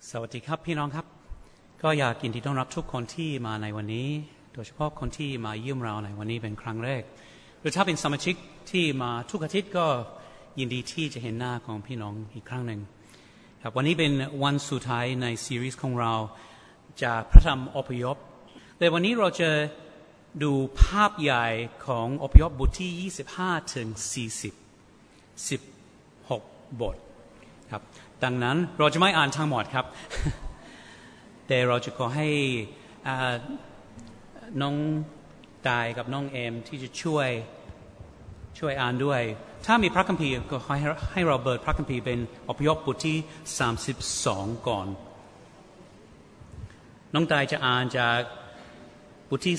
สวัสดีครับพี่น้องครับก็อยากยินดีต้อนรับทุกคนที่มาในวันนี้โดยเฉพาะคนที่มาเยี่ยมเราในวันนี้เป็นครั้งแรกหรือถ้าเป็นสมาชิกที่มาทุกอาทิตย์ก็ยินดีที่จะเห็นหน้าของพี่น้องอีกครั้งหนึ่งครับวันนี้เป็นวันสุดท้ายในซีรีส์ของเราจากพระธรรมอพยพแต่วันนี้เราจะดูภาพใหญ่ของอพยพบทที่25ถึง40 16 บทครับดังนั้นเราจะไม่อ่านทั้งหมดครับ แต่เราจะขอให้น้องตายกับน้องเอมที่จะช่วยอ่านด้วยถ้ามีพระคัมภีร์ก็ให้เราเปิดพระคัมภีร์เป็นอพยพบทที่32ก่อนน้องตายจะอ่านจากบทที่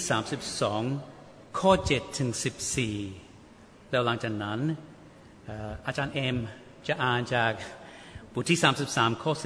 32ข้อ7ถึง14แล้วหลังจากนั้นอาจารย์เอมจะอ่านจากบทที่33ข้อ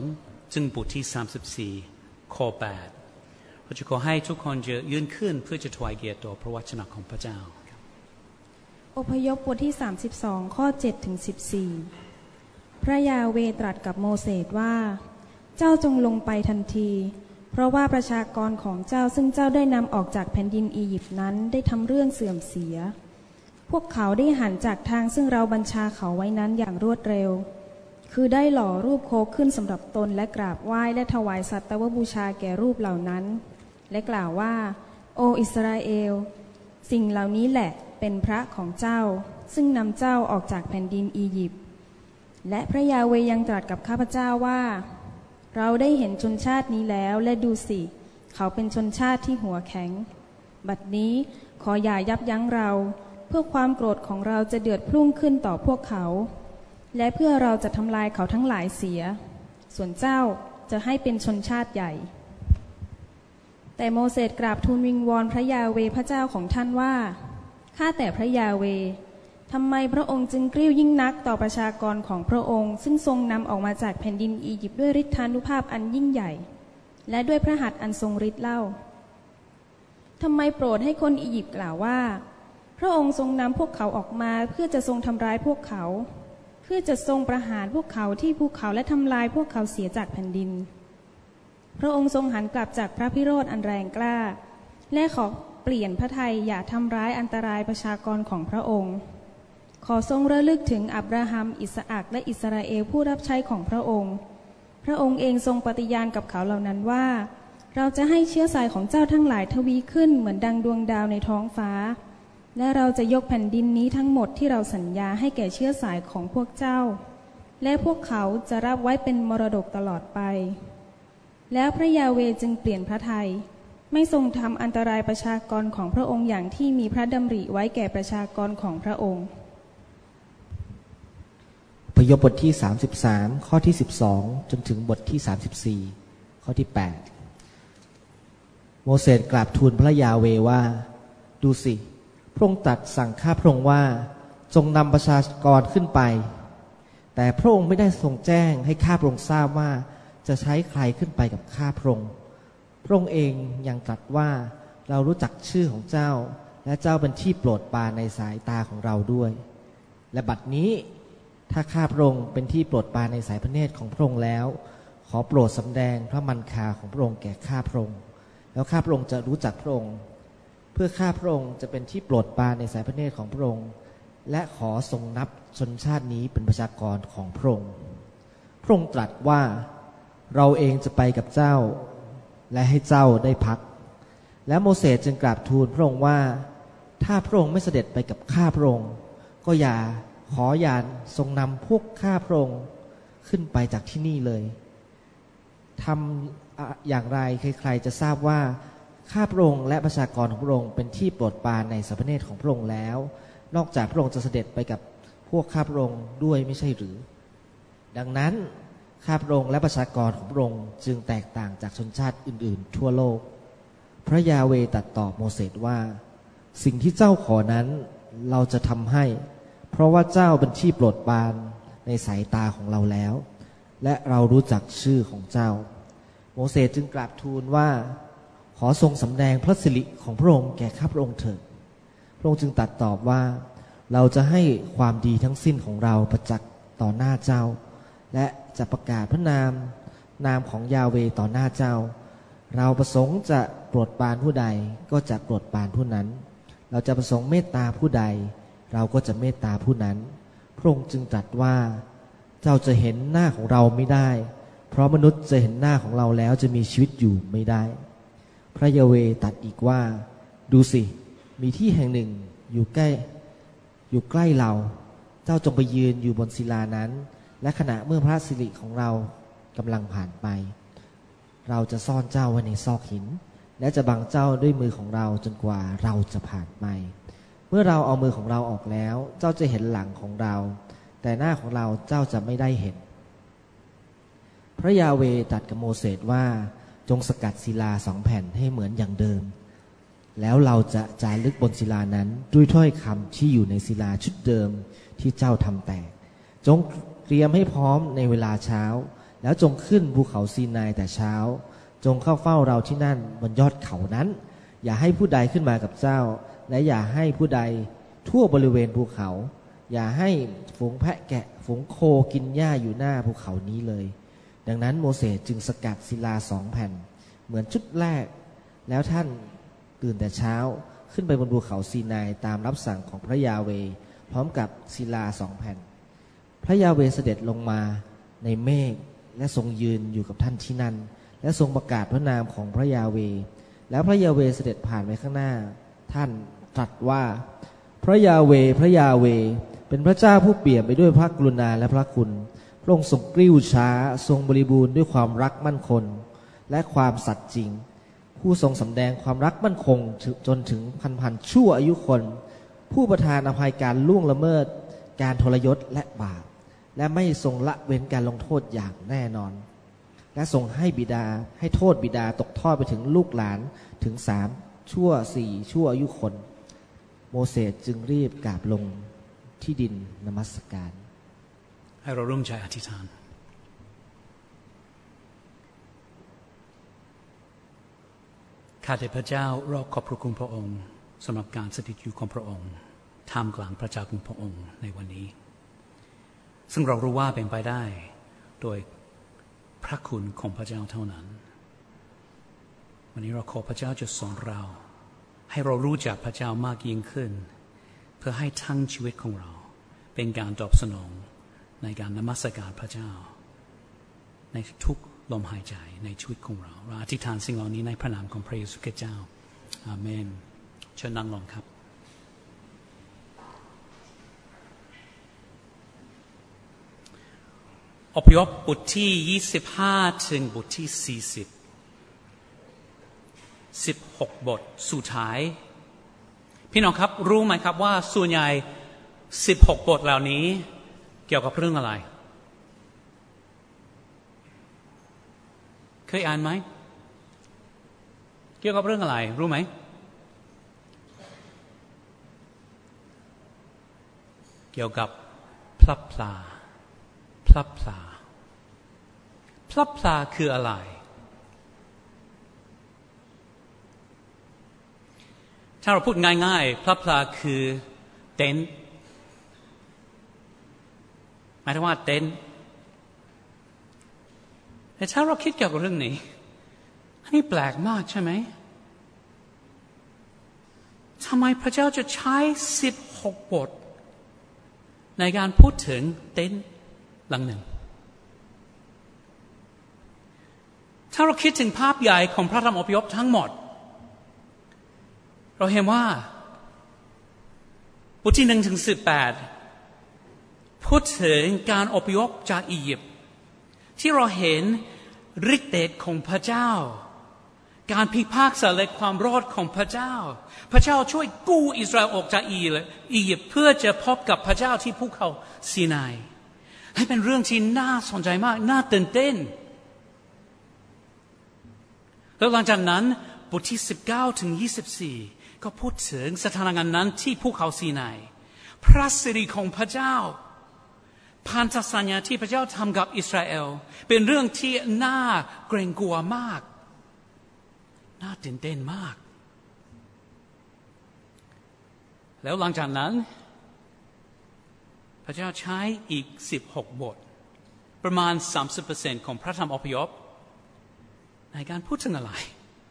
12ถึงบทที่34ข้อ8เราจะขอให้ทุกคนจะยืนขึ้นเพื่อจะถวายเกียรติต่อพระวจนะของพระเจ้าอพยพบทที่32ข้อ7ถึง14พระยาเวห์ตรัสกับโมเสสว่าเจ้าจงลงไปทันทีเพราะว่าประชากรของเจ้าซึ่งเจ้าได้นำออกจากแผ่นดินอียิปต์นั้นได้ทำเรื่องเสื่อมเสียพวกเขาได้หันจากทางซึ่งเราบัญชาเขาไว้นั้นอย่างรวดเร็วคือได้หล่อรูปโคขึ้นสำหรับตนและกราบไหว้และถวายสัตว์บูชาแก่รูปเหล่านั้นและกล่าวว่าโออิสราเอลสิ่งเหล่านี้แหละเป็นพระของเจ้าซึ่งนำเจ้าออกจากแผ่นดินอียิปต์และพระยาเวห์ยังตรัสกับข้าพเจ้าว่าเราได้เห็นชนชาตินี้แล้วและดูสิเขาเป็นชนชาติที่หัวแข็งบัดนี้ขออย่ายับยั้งเราเพื่อความโกรธของเราจะเดือดพุ่งขึ้นต่อพวกเขาและเพื่อเราจะทำลายเขาทั้งหลายเสียส่วนเจ้าจะให้เป็นชนชาติใหญ่แต่โมเสสกราบทูลวิงวอนพระยาเวห์พระเจ้าของท่านว่าข้าแต่พระยาเวห์ทำไมพระองค์จึงกริ้วยิ่งนักต่อประชากรของพระองค์ซึ่งทรงนำออกมาจากแผ่นดินอียิปต์ด้วยฤทธานุภาพอันยิ่งใหญ่และด้วยพระหัตถ์อันทรงฤทธิ์เล่าทำไมโปรดให้คนอียิปต์กล่าวว่าพระองค์ทรงนำพวกเขาออกมาเพื่อจะทรงทำร้ายพวกเขาเพื่อจะทรงประหารพวกเขาที่ภูเขาและทำลายพวกเขาเสียจากแผ่นดินพระองค์ทรงหันกลับจากพระพิโรธอันแรงกล้าและขอเปลี่ยนพระทัยอย่าทำร้ายอันตรายประชากรของพระองค์ขอทรงระลึกถึงอับราฮัมอิสอัคและอิสราเอลผู้รับใช้ของพระองค์พระองค์เองทรงปฏิญาณกับเขาเหล่านั้นว่าเราจะให้เชื้อสายของเจ้าทั้งหลายทวีขึ้นเหมือนดังดวงดาวในท้องฟ้าและเราจะยกแผ่นดินนี้ทั้งหมดที่เราสัญญาให้แก่เชื้อสายของพวกเจ้าและพวกเขาจะรับไว้เป็นมรดกตลอดไปแล้วพระยาเวห์จึงเปลี่ยนพระทัยไม่ทรงทำอันตรายประชากรของพระองค์อย่างที่มีพระดำริไว้แก่ประชากรของพระองค์อพยพบทที่33ข้อที่12จนถึงบทที่34ข้อที่8โมเสสกราบทูลพระยาเวห์ว่าดูสิพระองค์ตรัสสั่งข้าพระองค์ว่าจงนำประชากรขึ้นไปแต่พระองค์ไม่ได้ทรงแจ้งให้ข้าพระองค์ทราบว่าจะใช้ใครขึ้นไปกับข้าพระองค์พระองค์เองยังตรัสว่าเรารู้จักชื่อของเจ้าและเจ้าเป็นที่โปรดปรานในสายตาของเราด้วยและบัดนี้ถ้าข้าพระองค์เป็นที่โปรดปรานในสายพระเนตรของพระองค์แล้วขอโปรดสำแดงพระมันคาของพระองค์แก่ข้าพระองค์แล้วข้าพระองค์จะรู้จักพระองค์เพื่อข้าพระองค์จะเป็นที่โปรดปรานในสายพระเนตรของพระองค์และขอทรงนับชนชาตินี้เป็นประชากรของพระองค์พระองค์ตรัสว่าเราเองจะไปกับเจ้าและให้เจ้าได้พักและโมเสสจึงกราบทูลพระองค์ว่าถ้าพระองค์ไม่เสด็จไปกับข้าพระองค์ก็อย่าทรงนำพวกข้าพระองค์ขึ้นไปจากที่นี่เลยทำอย่างไรใครๆจะทราบว่าข้าพระองค์และประชากรของพระองค์เป็นที่โปรดปรานในสายพระเนตรของพระองค์แล้วนอกจากพระองค์จะเสด็จไปกับพวกข้าพระองค์ด้วยไม่ใช่หรือดังนั้นข้าพระองค์และประชากรของพระองค์จึงแตกต่างจากชนชาติอื่นๆทั่วโลกพระยาเวห์ตรัสตอบโมเสสว่าสิ่งที่เจ้าขอนั้นเราจะทำให้เพราะว่าเจ้าเป็นที่โปรดปรานในสายตาของเราแล้วและเรารู้จักชื่อของเจ้าโมเสสจึงกราบทูลว่าขอทรงสำแดงพระสิริของพระองค์แก่ข้าพระองค์เถิดพระองค์จึงตรัสตอบว่าเราจะให้ความดีทั้งสิ้นของเราประจักษ์ต่อหน้าเจ้าและจะประกาศพระนามนามของยาเวต่อหน้าเจ้าเราประสงค์จะโปรดปรานผู้ใดก็จะโปรดปรานผู้นั้นเราจะประสงค์เมตตาผู้ใดเราก็จะเมตตาผู้นั้นพระองค์จึงตรัสว่าเจ้าจะเห็นหน้าของเราไม่ได้เพราะมนุษย์จะเห็นหน้าของเราแล้วจะมีชีวิตอยู่ไม่ได้พระยาเวห์ตรัสอีกว่าดูสิมีที่แห่งหนึ่งอยู่ใกล้เราเจ้าจงไปยืนอยู่บนศิลานั้นและขณะเมื่อพระสิริของเรากำลังผ่านไปเราจะซ่อนเจ้าไว้ในซอกหินและจะบังเจ้าด้วยมือของเราจนกว่าเราจะผ่านไปเมื่อเราเอามือของเราออกแล้วเจ้าจะเห็นหลังของเราแต่หน้าของเราเจ้าจะไม่ได้เห็นพระยาเวห์ตรัสกับโมเสสว่าจงสกัดศิลา2 แผ่นให้เหมือนอย่างเดิมแล้วเราจะจารึกบนศิลานั้นด้วยถ้อยคำที่อยู่ในศิลาชุดเดิมที่เจ้าทำแตกจงเตรียมให้พร้อมในเวลาเช้าแล้วจงขึ้นภูเขาซีนายแต่เช้าจงเข้าเฝ้าเราที่นั่นบนยอดเขานั้นอย่าให้ผู้ใดขึ้นมากับเจ้าและอย่าให้ผู้ใดทั่วบริเวณภูเขาอย่าให้ฝูงแพะแกะฝูงโคกินหญ้าอยู่หน้าภูเขานี้เลยดังนั้นโมเสสจึงสกัดศิลา2 แผ่นเหมือนชุดแรกแล้วท่านตื่นแต่เช้าขึ้นไปบนภูเขาซีนายตามรับสั่งของพระยาเวห์พร้อมกับศิลา2 แผ่นพระยาเวห์เสด็จลงมาในเมฆและทรงยืนอยู่กับท่านที่นั่นและทรงประกาศพระนามของพระยาเวห์แล้วพระยาเวห์เสด็จผ่านไปข้างหน้าท่านตรัสว่าพระยาเวห์พระยาเวห์เป็นพระเจ้าผู้เปี่ยมไปด้วยพระกรุณาและพระคุณพระองค์ทรงกริ้วช้าทรงบริบูรณ์ด้วยความรักมั่นคงและความสัตย์จริงผู้ทรงสำแดงความรักมั่นคงจนถึงพันชั่วอายุคนผู้ประทานอภัยการล่วงละเมิดการทรยศและบาปและไม่ทรงละเว้นการลงโทษอย่างแน่นอนและทรงให้โทษบิดาตกทอดไปถึงลูกหลานถึง3 ชั่ว 4 ชั่วอายุคนโมเสสจึงรีบกราบลงที่ดินนมัสการให้เราร่วมใจอธิษฐานข้าแต่พระเจ้าเราขอบพระคุณพระองค์สำหรับการสถิตอยู่ของพระองค์ท่ามกลางพระเจ้าของพระองค์ในวันนี้ซึ่งเรารู้ว่าเป็นไปได้โดยพระคุณของพระเจ้าเท่านั้นวันนี้เราขอพระเจ้าจะสอนเราให้เรารู้จักพระเจ้ามากยิ่งขึ้นเพื่อให้ทั้งชีวิตของเราเป็นการตอบสนองในการนมัสการพระเจ้าในทุกลมหายใจในชีวิตของเราอธิษฐานสิ่งเหล่านี้ในพระนามของพระเยซูคริสต์เจ้าอาเมนเชิญนั่งลงครับอพยพบทที่25ถึงบทที่16บทสุดท้ายพี่น้องครับรู้ไหมครับว่าส่วนใหญ่16บทเหล่านี้เกี่ยวกับเรื่องอะไรเคยอ่านไหมเกี่ยวกับเรื่องอะไรรู้ไหมเกี่ยวกับพลับพลาคืออะไรถ้าเราพูดง่ายๆพลับพลาคือเต็นท์หมายถึงว่าเต็นท์แต่ถ้าเราคิดเกี่ยวกับเรื่องนี้อันนี้แปลกมากใช่ไหมทำไมพระเจ้าจะใช้16บทในการพูดถึงเต็นท์หลังหนึ่งถ้าเราคิดถึงภาพใหญ่ของพระธรรมอพยพทั้งหมดเราเห็นว่าบทที่1ถึง18พูดถึงการอพยพจากอียิปต์ที่เราเห็นฤทธิ์เดชของพระเจ้าการพิพากษาและความรอดของพระเจ้าพระเจ้าช่วยกู้อิสราเอลออกจากอียิปต์เพื่อจะพบกับพระเจ้าที่ภูเขาซีนายให้เป็นเรื่องที่น่าสนใจมากน่าตื่นเต้นแล้วหลังจากนั้นบทที่19ถึง24ก็พูดถึงสถานการณ์นั้นที่ภูเขาซีนายพระสิริของพระเจ้าพันธสัญญาที่พระเจ้าทำกับอิสราเอลเป็นเรื่องที่น่าเกรงกลัวมากน่าตื่นเต้นมากแล้วหลังจากนั้นพระเจ้าใช้อีก16บทประมาณ 30% ของพระธรรมอพยพในการพูดถึงอะไร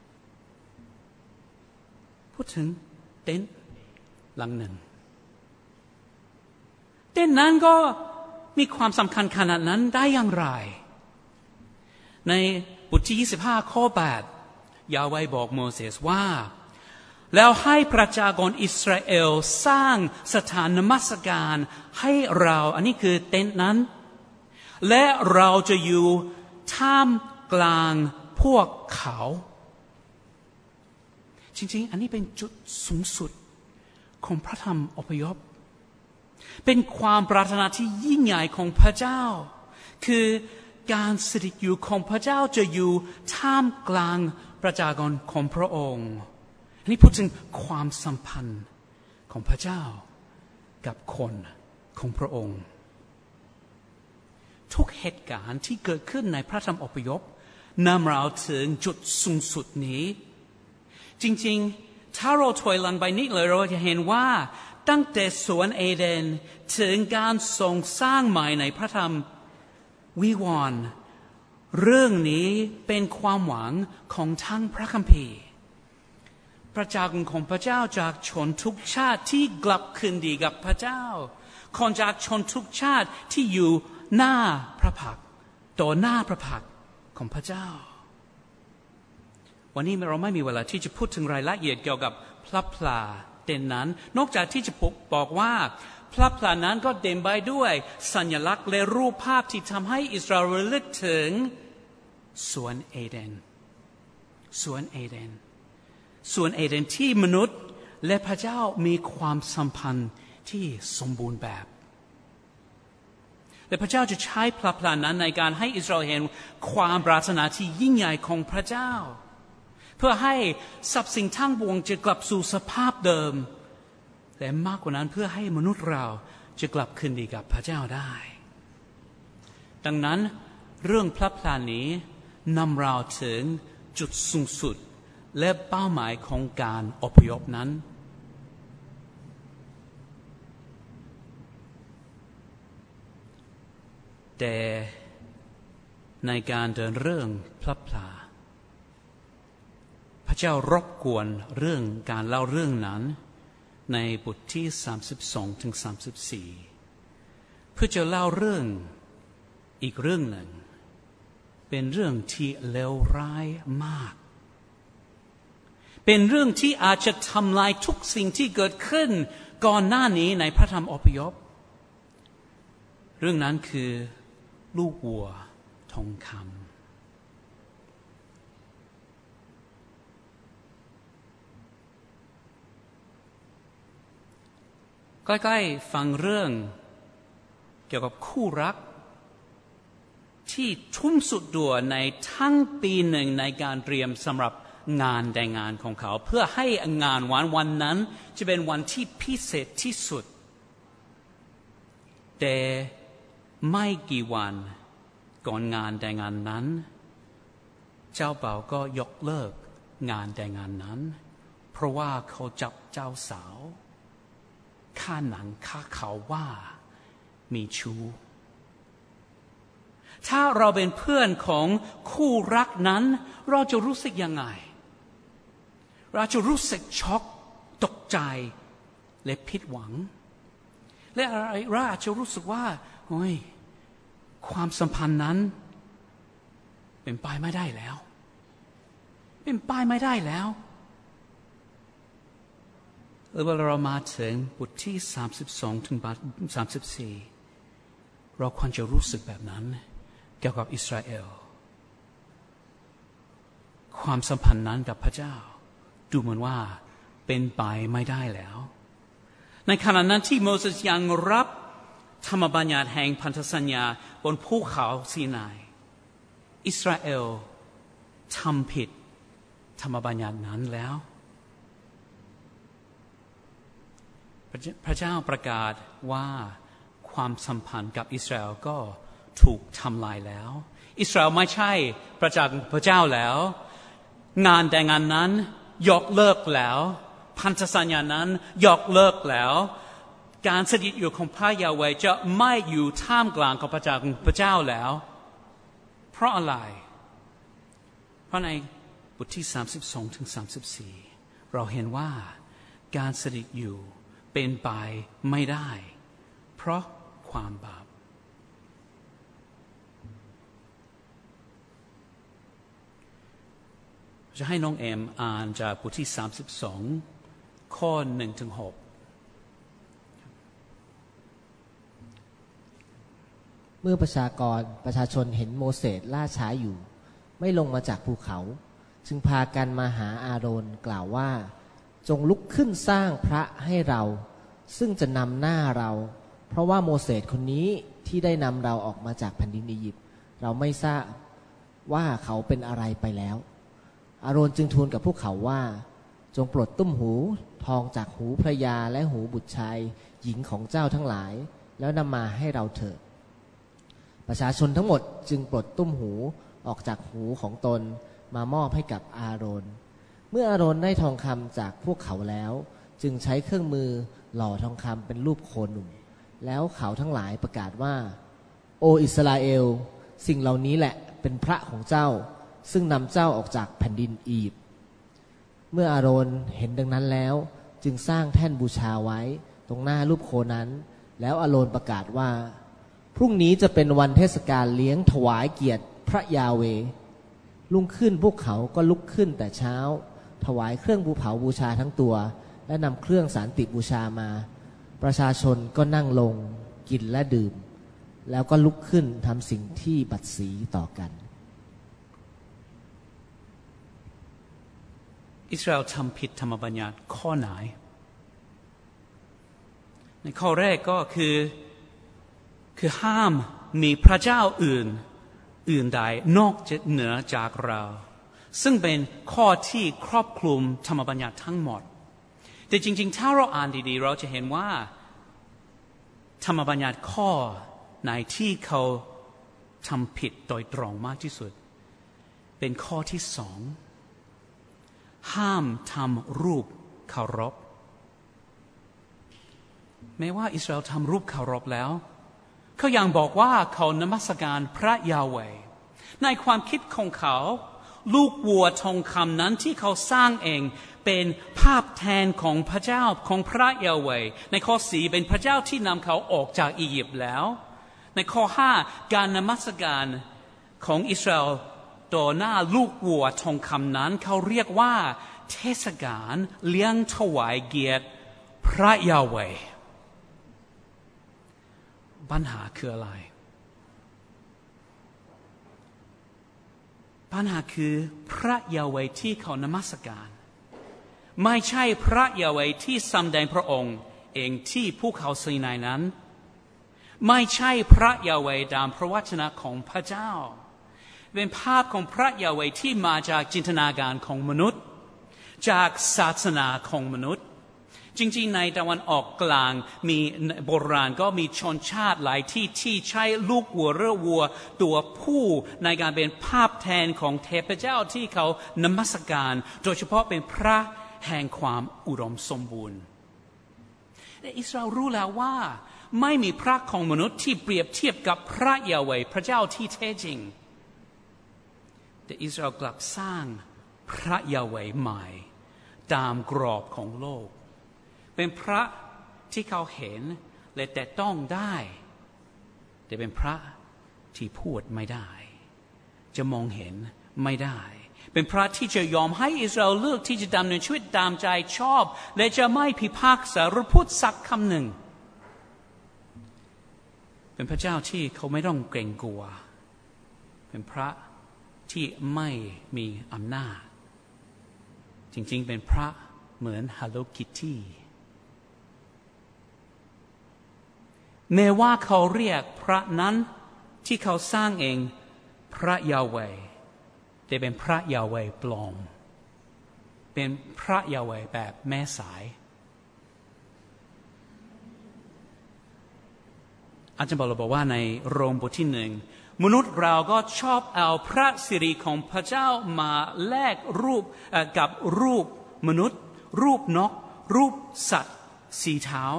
พูดถึงเต็นท์หลังหนึ่งเต็นท์นั้นก็มีความสำคัญขนาดนั้นได้อย่างไรในบทที่25ข้อ8ยาห์เวห์บอกโมเสสว่าแล้วให้ประชากรอิสราเอลสร้างสถานนมัสการให้เราอันนี้คือเต็นท์นั้นและเราจะอยู่ท่ามกลางพวกเขาจริงๆอันนี้เป็นจุดสูงสุดของพระธรรมอพยพเป็นความปรารถนาที่ยิ่งใหญ่ของพระเจ้าคือการสถิตอยู่ของพระเจ้าจะอยู่ท่ามกลางประชากรของพระองค์อันนี้พูดถึงความสัมพันธ์ของพระเจ้ากับคนของพระองค์ทุกเหตุการณ์ที่เกิดขึ้นในพระธรรมอพยพนำเราถึงจุดสูงสุดนี้จริงๆถ้าเราถอยหลังไปนิดเลยเราจะเห็นว่าตั้งแต่สวนเอเดนถึงการทรงสร้างใหม่ในพระธรรมวิวรณ์เรื่องนี้เป็นความหวังของทั้งพระคัมภีร์ประชากรของพระเจ้าจากชนทุกชาติที่กลับคืนดีกับพระเจ้าคนจากชนทุกชาติที่อยู่หน้าพระพักตร์ต่อหน้าพระพักตร์ของพระเจ้าวันนี้เราไม่มีเวลาที่จะพูดถึงรายละเอียดเกี่ยวกับพระพลาเต็นท์นั้นนอกจากที่จะบอกว่าพระพลานั้นก็เต็มไปด้วยสัญลักษณ์และรูปภาพที่ทำให้อิสราเอลระลึกถึงสวนเอเดนสวนเอเดนสวนเอเดนที่มนุษย์และพระเจ้ามีความสัมพันธ์ที่สมบูรณ์แบบและพระเจ้าจะใช้พระพลานั้นในการให้อิสราเอลเห็นความปรารถนาที่ยิ่งใหญ่ของพระเจ้าเพื่อให้ทรัพย์สินทั้งปวงจะกลับสู่สภาพเดิมและมากกว่านั้นเพื่อให้มนุษย์เราจะกลับคืนดีกับพระเจ้าได้ดังนั้นเรื่องพระพลานี้นำเราถึงจุดสูงสุดและเป้าหมายของการอพยพนั้นแต่ในการเดินเรื่องพระพลาพระเจ้ารบกวนเรื่องการเล่าเรื่องนั้นในบทที่32ถึง34เพื่อจะเล่าเรื่องอีกเรื่องหนึ่งเป็นเรื่องที่เลวร้ายมากเป็นเรื่องที่อาจจะทำลายทุกสิ่งที่เกิดขึ้นก่อนหน้านี้ในพระธรรมอพยพเรื่องนั้นคือลูกวัวทองคำใกล้ๆฟังเรื่องเกี่ยวกับคู่รักที่ทุ่มสุดตัวในทั้งปีหนึ่งในการเตรียมสำหรับงานแต่งงานของเขาเพื่อให้งานวันนั้นจะเป็นวันที่พิเศษที่สุดแต่ไม่กี่วันก่อนงานแต่งงานนั้นเจ้าบ่าวก็ยกเลิกงานแต่งงานนั้นเพราะว่าเขาจับเจ้าสาวฆ่าหนังฆ่าเขาว่ามีชู้ถ้าเราเป็นเพื่อนของคู่รักนั้นเราจะรู้สึกยังไงเราจะรู้สึกช็อกตกใจและผิดหวังและเราอาจจะรู้สึกว่าโอ้ยความสัมพันธ์นั้นเป็นไปไม่ได้แล้วเป็นไปไม่ได้แล้วเมื่อเรามาถึงบทที่32ถึง34เราควรจะรู้สึกแบบนั้นเกี่ยวกับอิสราเอลความสัมพันธ์นั้นกับพระเจ้าดูเหมือนว่าเป็นไปไม่ได้แล้วในขณะนั้นที่โมเสสยังรับธรรมบัญญัติแห่งพันธสัญญาบนภูเขาซีนายอิสราเอลทำผิดธรรมบัญญัตินั้นแล้วพระเจ้าประกาศว่าความสัมพันธ์กับอิสราเอลก็ถูกทำลายแล้วอิสราเอลไม่ใช่ประชากรพระเจ้าแล้วงานแต่งงานนั้นยกเลิกแล้วพันธสัญญานั้นยกเลิกแล้วการสถิตอยู่ของพระยาเวห์จะไม่อยู่ท่ามกลางของประชากรพระเจ้าแล้วเพราะอะไรเพราะในบทที่32ถึง34เราเห็นว่าการสถิตอยู่เป็นไปไม่ได้เพราะความบาปจะให้น้องแอมอ่านจากบทที่32ข้อ1ถึง6 เมื่อประชาชนเห็นโมเสสล่าช้าอยู่ไม่ลงมาจากภูเขาจึงพากันมาหาอาโรนกล่าวว่าจงลุกขึ้นสร้างพระให้เราซึ่งจะนำหน้าเราเพราะว่าโมเสสคนนี้ที่ได้นำเราออกมาจากแผ่นดินอียิปต์เราไม่ทราบว่าเขาเป็นอะไรไปแล้วอาโรนจึงทูลกับพวกเขาว่าจงปลดตุ้มหูทองจากหูภรรยาและหูบุตรชายหญิงของเจ้าทั้งหลายแล้วนำมาให้เราเถิดประชาชนทั้งหมดจึงปลดตุ้มหูออกจากหูของตนมามอบให้กับอาโรนเมื่ออาโรนได้ทองคำจากพวกเขาแล้วจึงใช้เครื่องมือหล่อทองคำเป็นรูปโคหนุ่มแล้วเขาทั้งหลายประกาศว่าโออิสราเอลสิ่งเหล่านี้แหละเป็นพระของเจ้าซึ่งนำเจ้าออกจากแผ่นดินอียิปต์เมื่ออาโรนเห็นดังนั้นแล้วจึงสร้างแท่นบูชาไว้ตรงหน้ารูปโคนั้นแล้วอาโรนประกาศว่าพรุ่งนี้จะเป็นวันเทศกาลเลี้ยงถวายเกียรติพระยาเวห์รุ่งขึ้นพวกเขาก็ลุกขึ้นแต่เช้าถวายเครื่องเผาบูชาทั้งตัวและนำเครื่องสานติบูชามาประชาชนก็นั่งลงกินและดื่มแล้วก็ลุกขึ้นทำสิ่งที่บัดสีต่อกันอิสราเอลทำผิดธรรมบัญญัติข้อไหนในข้อแรกก็คือห้ามมีพระเจ้าอื่นใดนอกเหนือจากเราซึ่งเป็นข้อที่ครอบคลุมธรรมบัญญัติทั้งหมดแต่จริงๆถ้าเราอ่านดีๆเราจะเห็นว่าธรรมบัญญัติข้อไหนที่เขาทำผิดโดยตรงมากที่สุดเป็นข้อที่2ห้ามทำรูปเคารพแม้ว่าอิสราเอลทำรูปเคารพแล้วเขายังบอกว่าเขานมัสการพระยาเวห์ในความคิดของเขาลูกวัวทองคำนั้นที่เขาสร้างเองเป็นภาพแทนของพระเจ้าของพระยาเวห์ในข้อ4เป็นพระเจ้าที่นำเขาออกจากอียิปต์แล้วในข้อ5การนมัสการของอิสราเอลต่อหน้าลูกวัวทองคำนั้นเขาเรียกว่าเทศกาลเลี้ยงถวายเกียรติพระยาเวห์ปัญหาคืออะไรปัญหาคือพระยาเวห์ที่เขานมัสการไม่ใช่พระยาเวห์ที่สำแดงพระองค์เองที่ภูเขาซีนายนั้นไม่ใช่พระยาเวห์ตามพระวจนะของพระเจ้าเป็นภาพของพระยาเวห์ที่มาจากจินตนาการของมนุษย์จากศาสนาของมนุษย์จริงๆในตะวันออกกลางมีโบราณก็มีชนชาติหลายที่ใช้ลูกวัวหรือวัวตัวผู้ในการเป็นภาพแทนของเทพเจ้าที่เขานมัสการโดยเฉพาะเป็นพระแห่งความอุดมสมบูรณ์แต่อิสราเอลรู้แล้วว่าไม่มีพระของมนุษย์ที่เปรียบเทียบกับพระยาเวห์พระเจ้าที่แท้จริงแต่อิสราเอลกลับสร้างพระยาเวห์ใหม่ตามกรอบของโลกเป็นพระที่เขาเห็นและแต่ต้องได้แต่เป็นพระที่พูดไม่ได้จะมองเห็นไม่ได้เป็นพระที่จะยอมให้อิสราเอลเลือกที่จะดำเนินชีวิตตามใจชอบและจะไม่พิพากษาหรือพูดสักคำหนึ่งเป็นพระเจ้าที่เขาไม่ต้องเกรงกลัวเป็นพระที่ไม่มีอำนาจจริงๆเป็นพระเหมือน Hello Kitty แม้ว่าเขาเรียกพระนั้นที่เขาสร้างเองพระยาเวห์แต่เป็นพระยาเวห์ปลอมเป็นพระยาเวห์แบบแม่สายอาจารย์บอกว่าในโรมบทที่1มนุษย์เราก็ชอบเอาพระสิริของพระเจ้ามาแลกรูปกับรูปมนุษย์รูปนกรูปสัตว์สีเท้า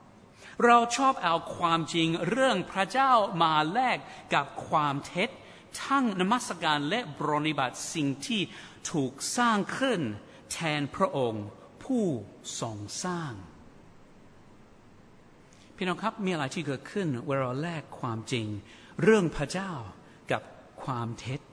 เราชอบเอาความจริงเรื่องพระเจ้ามาแลกกับความเท็จทั้งนมัสการและปรนนิบัติสิ่งที่ถูกสร้างขึ้นแทนพระองค์ผู้ทรงสร้างพี่น้องครับมีอะไรที่เกิดขึ้นเวลาเราแลกความจริงเรื่องพระเจ้ากับความเท็จ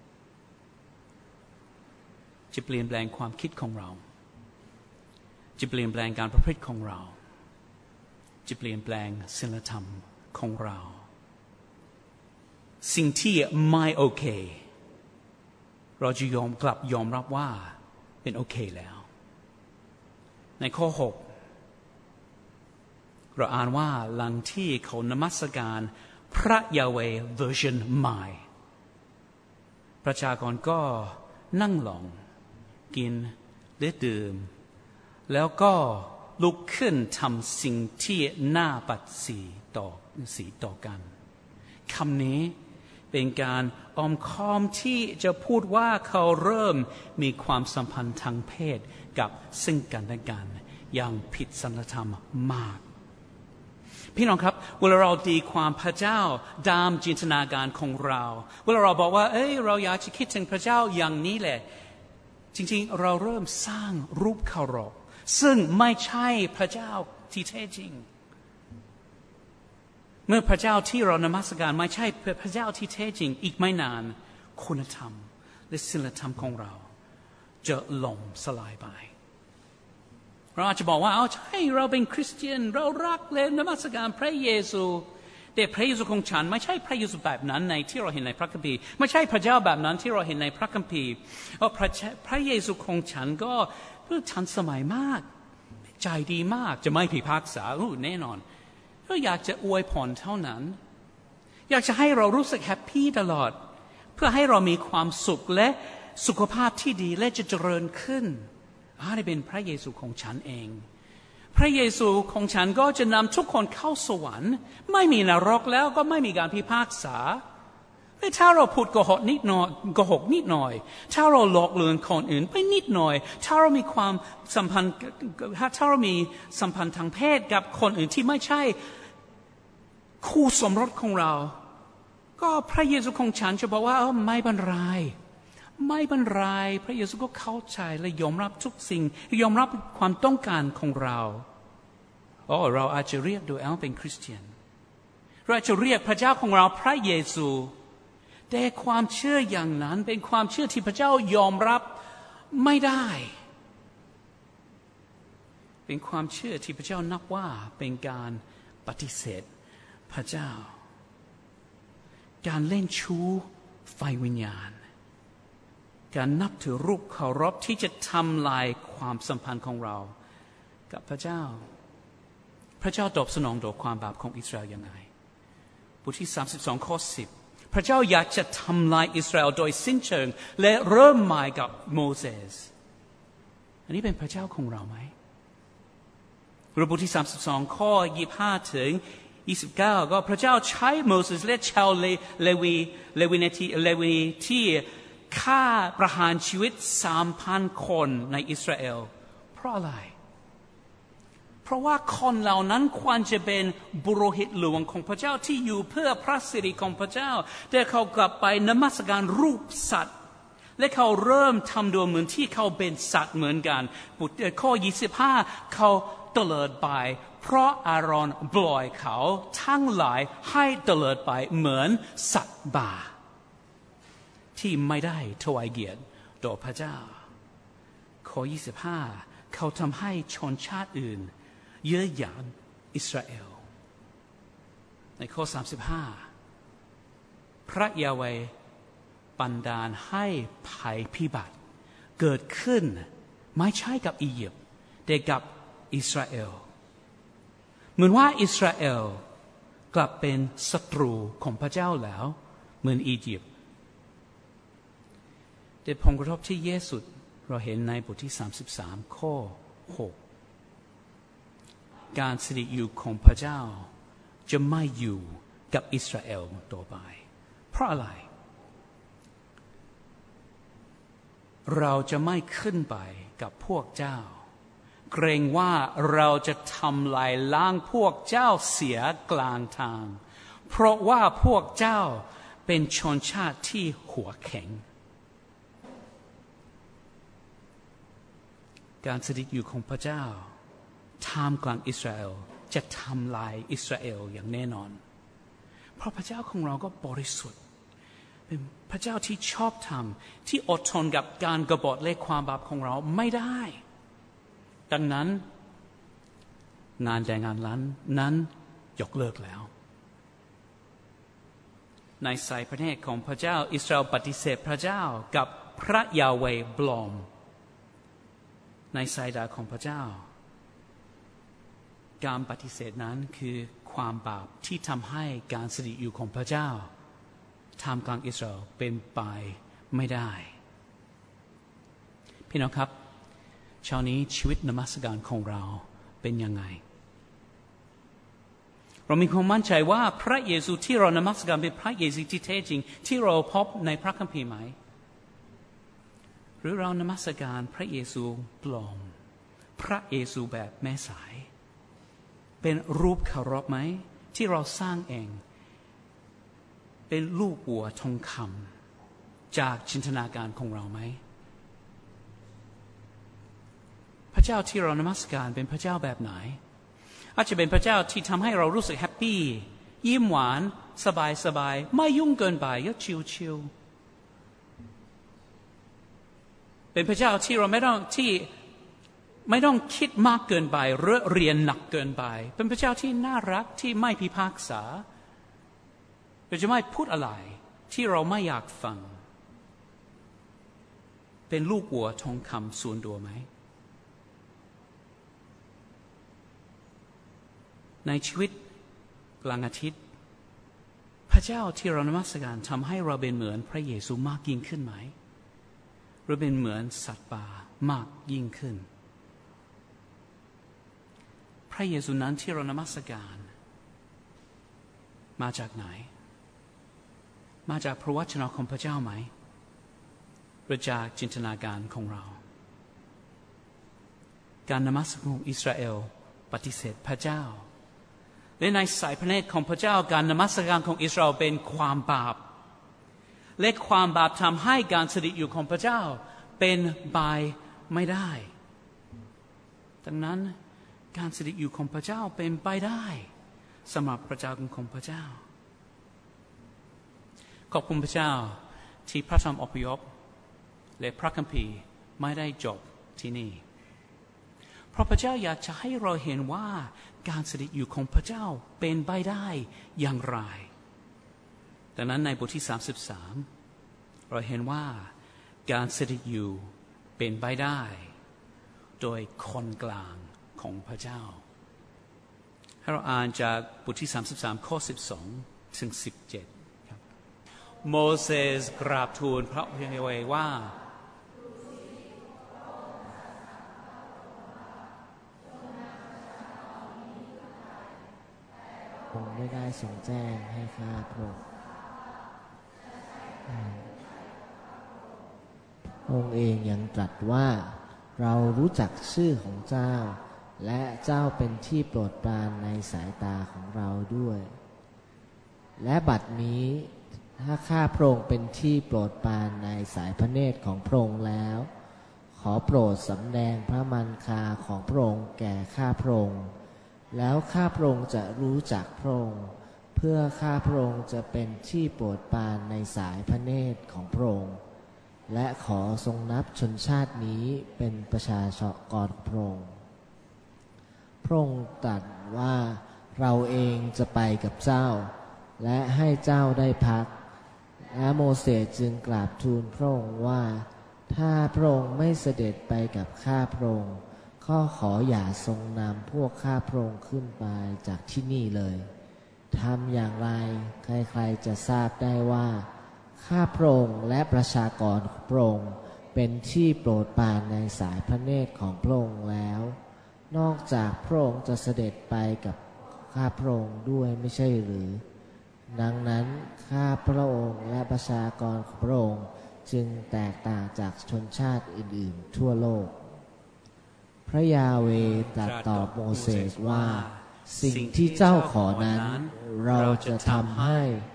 จะเปลี่ยนแปลงความคิดของเราจะเปลี่ยนแปลงการประพฤติของเราจะเปลี่ยนแปลงศีลธรรมของเราสิ่งที่ไม่โอเคเราจะยอมรับว่าเป็นโอเคแล้วในข้อ 6เราอ่านว่าหลังที่เขานมัสการพระยาเวห์เวอร์ชันใหม่ประชากรก็นั่งลงกินและดื่มแล้วก็ลุกขึ้นทำสิ่งที่น่าปัดสีต่อกันคำนี้เป็นการอ้อมค้อมที่จะพูดว่าเขาเริ่มมีความสัมพันธ์ทางเพศกับซึ่งกันและกันอย่างผิดศีลธรรมมากพี่น้องครับเวลาเราตีความพระเจ้าตามจินตนาการของเราเวลาเราบอกว่าเราอยากจะคิดถึงพระเจ้าอย่างนี้แหละจริงๆเราเริ่มสร้างรูปเคารพซึ่งไม่ใช่พระเจ้าที่แท้จริงเมื่อพระเจ้าที่เรานมัสการไม่ใช่พระเจ้าที่แท้จริงอีกไม่นานคุณธรรมและศีลธรรมของเราจะล่มสลายไปเราอาจจะบอกว่าใช่เราเป็นคริสเตียนเรารักและนมัสการพระเยซูแต่พระเยซูของฉันไม่ใช่พระเยซูแบบนั้นในที่เราเห็นในพระคัมภีร์ไม่ใช่พระเจ้าแบบนั้นที่เราเห็นในพระคัมภีร์พระเยซูของฉันก็ทันสมัยมากใจดีมากจะไม่พิพากษาแน่นอนก็อยากจะอวยพรเท่านั้นอยากจะให้เรารู้สึกแฮปปี้ตลอดเพื่อให้เรามีความสุขและสุขภาพที่ดีและจะเจริญขึ้นได้เป็นพระเยซูของฉันเองพระเยซูของฉันก็จะนำทุกคนเข้าสวรรค์ไม่มีนรกแล้วก็ไม่มีการพิพากษาถ้าเราพูดโกหกนิดหน่อยถ้าเราหลอกลวงคนอื่นไปนิดหน่อยถ้าเรามีความสัมพันธ์ทางเพศกับคนอื่นที่ไม่ใช่คู่สมรสของเราก็พระเยซูของฉันจะบอกว่าไม่เป็นไรพระเยซูก็เข้าใจและยอมรับทุกสิ่งยอมรับความต้องการของเราเราอาจจะเรียกโดยเป็นคริสเตียนเราอาจจะเรียกพระเจ้าของเราพระเยซูแต่ความเชื่ออย่างนั้นเป็นความเชื่อที่พระเจ้ายอมรับไม่ได้เป็นความเชื่อที่พระเจ้านับว่าเป็นการปฏิเสธพระเจ้าการเล่นชู้ไฟวิญญาณการนับถือรูปเคารพที่จะทำลายความสัมพันธ์ของเรากับพระเจ้าตอบสนองต่อความบาปของอิสราเอลยังไงบทที่32ข้อ10พระเจ้าอยากจะทำลายอิสราเอลโดยสิ้นเชิงและเริ่มใหม่กับโมเสสอันนี้เป็นพระเจ้าของเราไหมบทที่32ข้อ25ถึง29ก็พระเจ้าใช้โมเสสและชาวเลวีที่ฆ่าประหารชีวิต 3,000 คนในอิสราเอลเพราะอะไรเพราะว่าคนเหล่านั้นควรจะเป็นบุโรหิตหลวงของพระเจ้าที่อยู่เพื่อพระสิริของพระเจ้าแต่เขากลับไปนมัสการรูปสัตว์และเขาเริ่มทำตัวเหมือนที่เขาเป็นสัตว์เหมือนกันข้อ25เขาเตลิดไปเพราะอาโรนปล่อยเขาทั้งหลายให้เตลิดไปเหมือนสัตว์ป่าที่ไม่ได้ถวายเกียรติต่อพระเจ้าข้อ25เขาทำให้ชนชาติอื่นเย้ยหยันอิสราเอลในข้อ35พระยาเวห์บันดาลให้ภัยพิบัติเกิดขึ้นไม่ใช่กับอียิปต์แต่กับอิสราเอลเหมือนว่าอิสราเอลกลับเป็นศัตรูของพระเจ้าแล้วเหมือนอียิปต์แต่ผลกระทบที่แย่สุดเราเห็นในบทที่33ข้อ6การสถิตอยู่ของพระเจ้าจะไม่อยู่กับอิสราเอลต่อไปเพราะอะไรเราจะไม่ขึ้นไปกับพวกเจ้าเกรงว่าเราจะทำลายล้างพวกเจ้าเสียกลางทางเพราะว่าพวกเจ้าเป็นชนชาติที่หัวแข็งการเสด็จอยู่ของพระเจ้าท่ามกลางอิสราเอลจะทำลายอิสราเอลอย่างแน่นอนเพราะพระเจ้าของเราก็บริสุทธิ์เป็นพระเจ้าที่ชอบธรรมที่อดทนกับการกบฏและความบาปของเราไม่ได้ดังนั้นงานแต่งงานนั้นยกเลิกแล้วในสายพระเนตรของพระเจ้าอิสราเอลปฏิเสธพระเจ้ากับพระยาเวห์ปลอมในสายตาของพระเจ้าการปฏิเสธนั้นคือความบาปที่ทำให้การสถิตอยู่ของพระเจ้าท่ามกลางอิสราเอลเป็นไปไม่ได้พี่น้องครับเช้านี้ชีวิตนมัสการของเราเป็นยังไงเรามีความมั่นใจว่าพระเยซูที่เรานมัสการเป็นพระเยซูที่แท้จริงที่เราพบในพระคัมภีร์ไหมหรือเรานมัสการพระเยซูปลอมพระเยซูแบบแม่สายเป็นรูปเคารพไหมที่เราสร้างเองเป็นลูกวัวทองคำจากจินตนาการของเราไหมพระเจ้าที่เรานมัสการเป็นพระเจ้าแบบไหนอาจจะเป็นพระเจ้าที่ทำให้เรารู้สึกแฮปปี้ยิ้มหวานสบายไม่ยุ่งเกินไปก็ชิลๆเป็นพระเจ้าที่เราไม่ต้องคิดมากเกินไปหรือเรียนหนักเกินไปเป็นพระเจ้าที่น่ารักที่ไม่พิพากษาเราจะไม่พูดอะไรที่เราไม่อยากฟังเป็นลูกวัวทองคำส่วนตัวไหมในชีวิตกลางอาทิตย์พระเจ้าที่เรานมัสการทำให้เราเป็นเหมือนพระเยซูมากยิ่งขึ้นไหมหรือเป็นเหมือนสัตว์ป่ามากยิ่งขึ้นพระเยซูนั้นที่เรานมัสการมาจากไหนมาจากพระวจนะของพระเจ้าไหมหรือจากจินตนาการของเราการนมัสการของอิสราเอลปฏิเสธพระเจ้าและในสายพระเนตรของพระเจ้าการนมัสการของอิสราเอลเป็นความบาปและความบาปทำให้การสถิตอยู่ของพระเจ้าเป็นไปไม่ได้ดังนั้นการสถิตอยู่ของพระเจ้าเป็นไปได้สำหรับประชากรของพระเจ้าขอบคุณพระเจ้าที่พระธรรมอพยพและพระคัมภีร์ไม่ได้จบที่นี่เพราะพระเจ้าอยากจะให้เราเห็นว่าการสถิตอยู่ของพระเจ้าเป็นไปได้อย่างไรดังนั้นในบทที่33เราเห็นว่าการสถิตอยู่เป็นไปได้โดยคนกลางของพระเจ้าให้เราอ่านจากบทที่33ข้อ12ถึง17ครับโมเสสกราบทูลพระยาเวห์ว่าพระองค์ไม่ได้ทรงแจ้งให้ข้าพระองค์เองยังตรัสว่าเรารู้จักชื่อของเจ้าและเจ้าเป็นที่โปรดปรานในสายตาของเราด้วยและบัดนี้ถ้าข้าพระองค์เป็นที่โปรดปรานในสายพระเนตรของพระองค์แล้วขอโปรดสำแดงพระมรคาของพระองค์แก่ข้าพระองค์แล้วข้าพระองค์จะรู้จักพระองค์เพื่อข้าพระองค์จะเป็นที่โปรดปรานในสายพระเนตรของพระองค์และขอทรงนับชนชาตินี้เป็นประชากรพระองค์พระองค์ตรัสว่าเราเองจะไปกับเจ้าและให้เจ้าได้พักและโมเสสจึงกราบทูลพระองค์ว่าถ้าพระองค์ไม่เสด็จไปกับข้าพระองค์ก็ขออย่าทรงนำพวกข้าพระองค์ขึ้นไปจากที่นี่เลยทำอย่างไรใครๆจะทราบได้ว่าข้าพระองค์และประชากรของพระองค์เป็นที่โปรดปรานในสายพระเนตรของพระองค์แล้วนอกจากพระองค์จะเสด็จไปกับข้าพระองค์ด้วยไม่ใช่หรือดังนั้นข้าพระองค์และประชากรของพระองค์จึงแตกต่างจากชนชาติอื่นๆทั่วโลกพระยาเวห์ตรัสตอบโมเสสว่าสิ่งที่เจ้าขอนั้นเราจะทำให้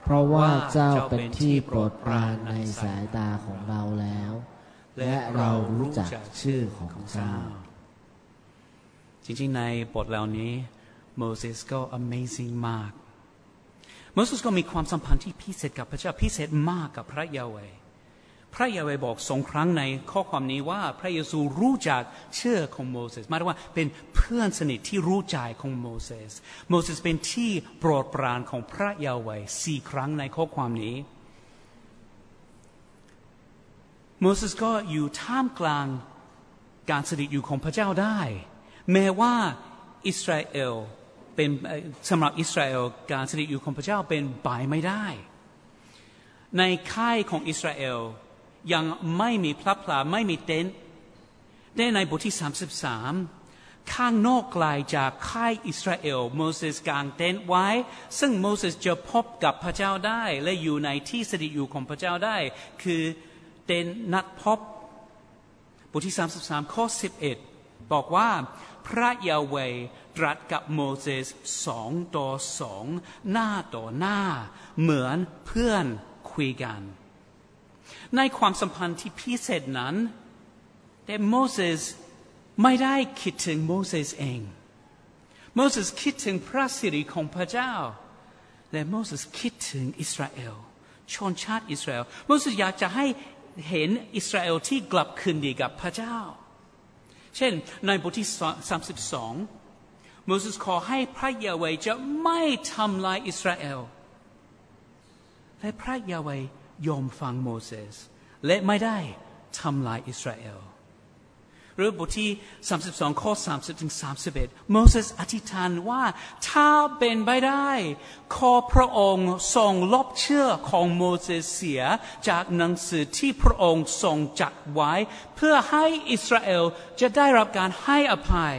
เพราะว่าเจ้าเป็นที่โปรดปรานในสายตาของเราแล้วและเรารู้จักชื่อของเจ้าจริงๆในบทเหล่านี้โมเสสก็ Amazing มากโมเสสก็มีความสัมพันธ์ที่พิเศษกับพระเจ้าพิเศษมากกับพระยาเวห์พระยาเวห์บอก2 ครั้งในข้อความนี้ว่าพระเยซูรู้จักชื่อของโมเสสหมายถึงว่าเป็นเพื่อนสนิทที่รู้ใจของโมเสสโมเสสเป็นที่โปรดปรานของพระยาเวห์4 ครั้งในข้อความนี้โมเสสก็อยู่ท่ามกลางการสถิตอยู่ของพระเจ้าได้แม้ว่าอิสราเอลเป็นสำหรับอิสราเอลการสถิตอยู่ของพระเจ้าเป็นไปไม่ได้ในค่ายของอิสราเอลยังไม่มีพระพลาไม่มีเต็นท์ในบทที่33ข้างนอกไกลจากค่ายอิสราเอลโมเสสกางเต็นท์ไว้ซึ่งโมเสสจะพบกับพระเจ้าได้และอยู่ในที่สถิตอยู่ของพระเจ้าได้คือเต็นท์นัดพบบทที่33ข้อ11บอกว่าพระยาเวห์ตรัสกับโมเสส2 ต่อ 2หน้าต่อหน้าเหมือนเพื่อนคุยกันในความสัมพันธ์ที่พิเศษนั้นแต่โมเสสไม่ได้คิดถึงโมเสสเองโมเสสคิดถึงพระสิริของพระเจ้าและโมเสสคิดถึงอิสราเอลชนชาติอิสราเอลโมเสสอยากจะให้เห็นอิสราเอลที่กลับคืนดีกับพระเจ้าเช่นในบทที่32โมเสสขอให้พระยาเวห์จะไม่ทำลายอิสราเอลและพระยาเวห์ยอมฟังโมเสสและไม่ได้ทำลายอิสราเอลหรือบทที่32ข้อ30ถึง31โมเสสอธิษฐานว่าถ้าเป็นไปได้ขอพระองค์ทรงลบชื่อของโมเสสเสียจากหนังสือที่พระองค์ทรงจัดไว้เพื่อให้อิสราเอลจะได้รับการให้อภัย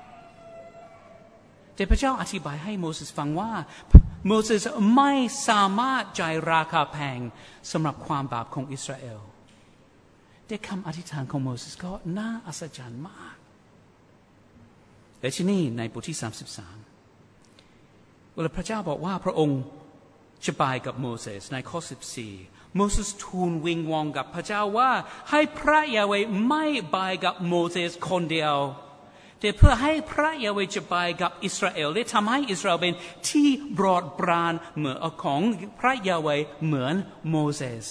แต่พระเจ้าอธิบายให้โมเสสฟังว่าโมเสสไม่สามารถจ่ายราคาแพงสำหรับความบาปของอิสราเอลแต่คำอธิษฐานของโมเสสก็น่าอัศจรรย์มากและที่นี่ในบทที่33เวลาพระเจ้าบอกว่าพระองค์จะไปกับโมเสสในข้อ14โมเสสทูลวิงวอนกับพระเจ้าว่าให้พระยาเวห์ไม่ไปกับโมเสสคนเดียวแต่เพื่อให้พระยาเวห์จะไปกับอิสราเอลและทำให้อิสราเอลเป็นที่โปรดปรานเหมือนของพระยาเวห์เหมือนโมเสส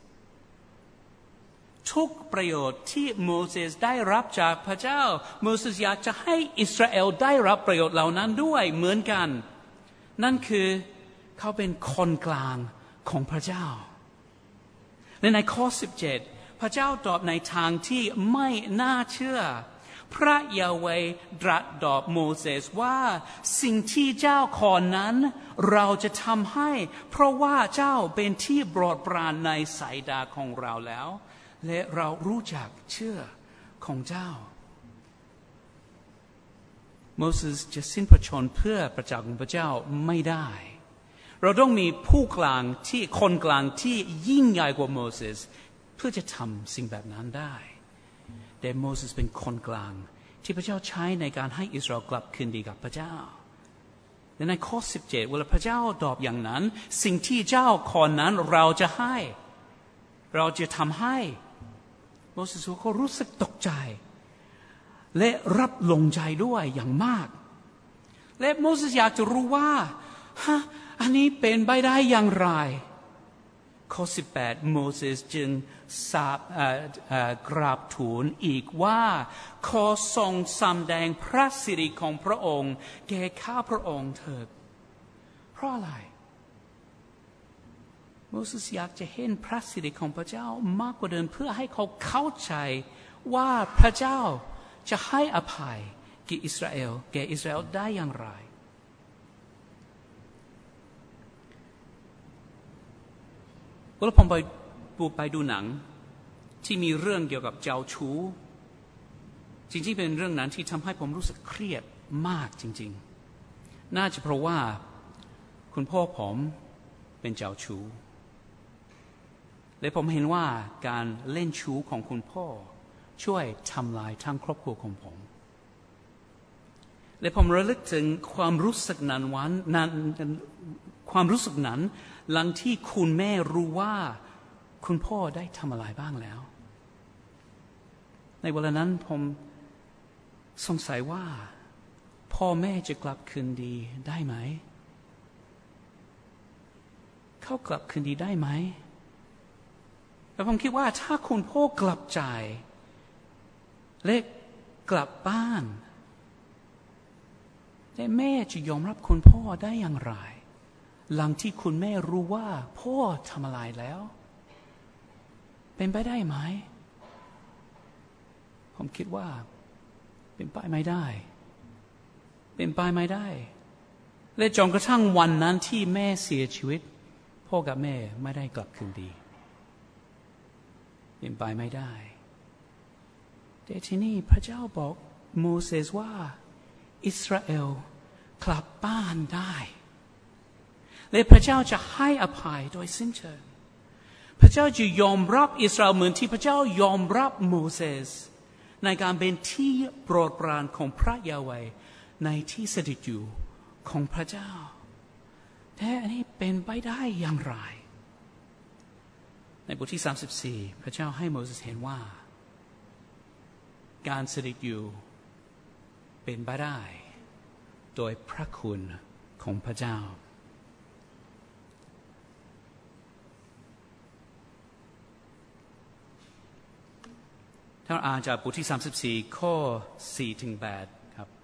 ทุกประโยชน์ที่โมเสสได้รับจากพระเจ้าโมเสสอยากจะให้อิสราเอลได้รับประโยชน์เหล่านั้นด้วยเหมือนกันนั่นคือเขาเป็นคนกลางของพระเจ้าและในข้อ17พระเจ้าตอบในทางที่ไม่น่าเชื่อพระยาเวห์ตรัสตอบโมเสสว่าสิ่งที่เจ้าขอนั้นเราจะทำให้เพราะว่าเจ้าเป็นที่โปรดปรานในสายตาของเราแล้วและเรารู้จักเชื่อของเจ้าโมเสสจะสิ้นพระชนม์เพื่อประจักษ์ของพระเจ้าไม่ได้เราต้องมีผู้กลางที่คนกลางที่ยิ่งใหญ่กว่าโมเสสเพื่อจะทำสิ่งแบบนั้นได้แต่โมเสสเป็นคนกลางที่พระเจ้าใช้ในการให้อิสราเอลกลับคืนดีกับพระเจ้าและในข้อ17เวลาพระเจ้าตอบอย่างนั้นสิ่งที่เจ้าขอนั้นเราจะให้เราจะทำให้โมเสสก็รู้สึกตกใจและรับลงใจด้วยอย่างมากและโมเสสอยากจะรู้ว่าอันนี้เป็นไปได้อย่างไรข้อ18โมเสสจึงกราบทูลอีกว่าขอทรงสำแดงพระสิริของพระองค์แก่ข้าพระองค์เถิดเพราะอะไรโมเสสอยากจะเห็นพระสิริของพระเจ้ามากกว่าเดิมเพื่อให้เขาเข้าใจว่าพระเจ้าจะให้อภัยแก่อิสราเอลได้อย่างไรเวลาผมไปดูหนังที่มีเรื่องเกี่ยวกับเจ้าชู้จริงๆเป็นเรื่องนั้นที่ทำให้ผมรู้สึกเครียดมากจริงๆน่าจะเพราะว่าคุณพ่อผมเป็นเจ้าชู้และผมเห็นว่าการเล่นชู้ของคุณพ่อช่วยทำลายทั้งครอบครัวของผมและผมระลึกถึงความรู้สึกนั้นหลังที่คุณแม่รู้ว่าคุณพ่อได้ทำอะไรบ้างแล้วในเวลานั้นผมสงสัยว่าพ่อแม่จะกลับคืนดีได้ไหมเขากลับคืนดีได้ไหมแต่ผมคิดว่าถ้าคุณพ่อกลับใจและกลับบ้านแต่แม่จะยอมรับคุณพ่อได้อย่างไรหลังที่คุณแม่รู้ว่าพ่อทำอะไรแล้วเป็นไปได้ไหมผมคิดว่าเป็นไปไม่ได้เป็นไปไม่ได้และจนกระทั่งวันนั้นที่แม่เสียชีวิตพ่อกับแม่ไม่ได้กลับคืนดีเป็นไปไม่ได้แต่ที่นี่พระเจ้าบอกโมเสสว่าอิสราเอลกลับบ้านได้และพระเจ้าจะให้อภัยโดยสิ้นเชิงพระเจ้าจะยอมรับอิสราเอลเหมือนที่พระเจ้ายอมรับโมเสสในการเป็นที่โปรดปรานของพระยาเวห์ในที่สถิตอยู่ของพระเจ้าแต่อันนี้เป็นไปได้อย่างไรในบทที่34พระเจ้าให้โมเสสเห็นว่าการสถิตอยู่เป็นไปได้โดยพระคุณของพระเจ้าถ้าอ่านจากบทที่34ข้อ4ถึง8ครับ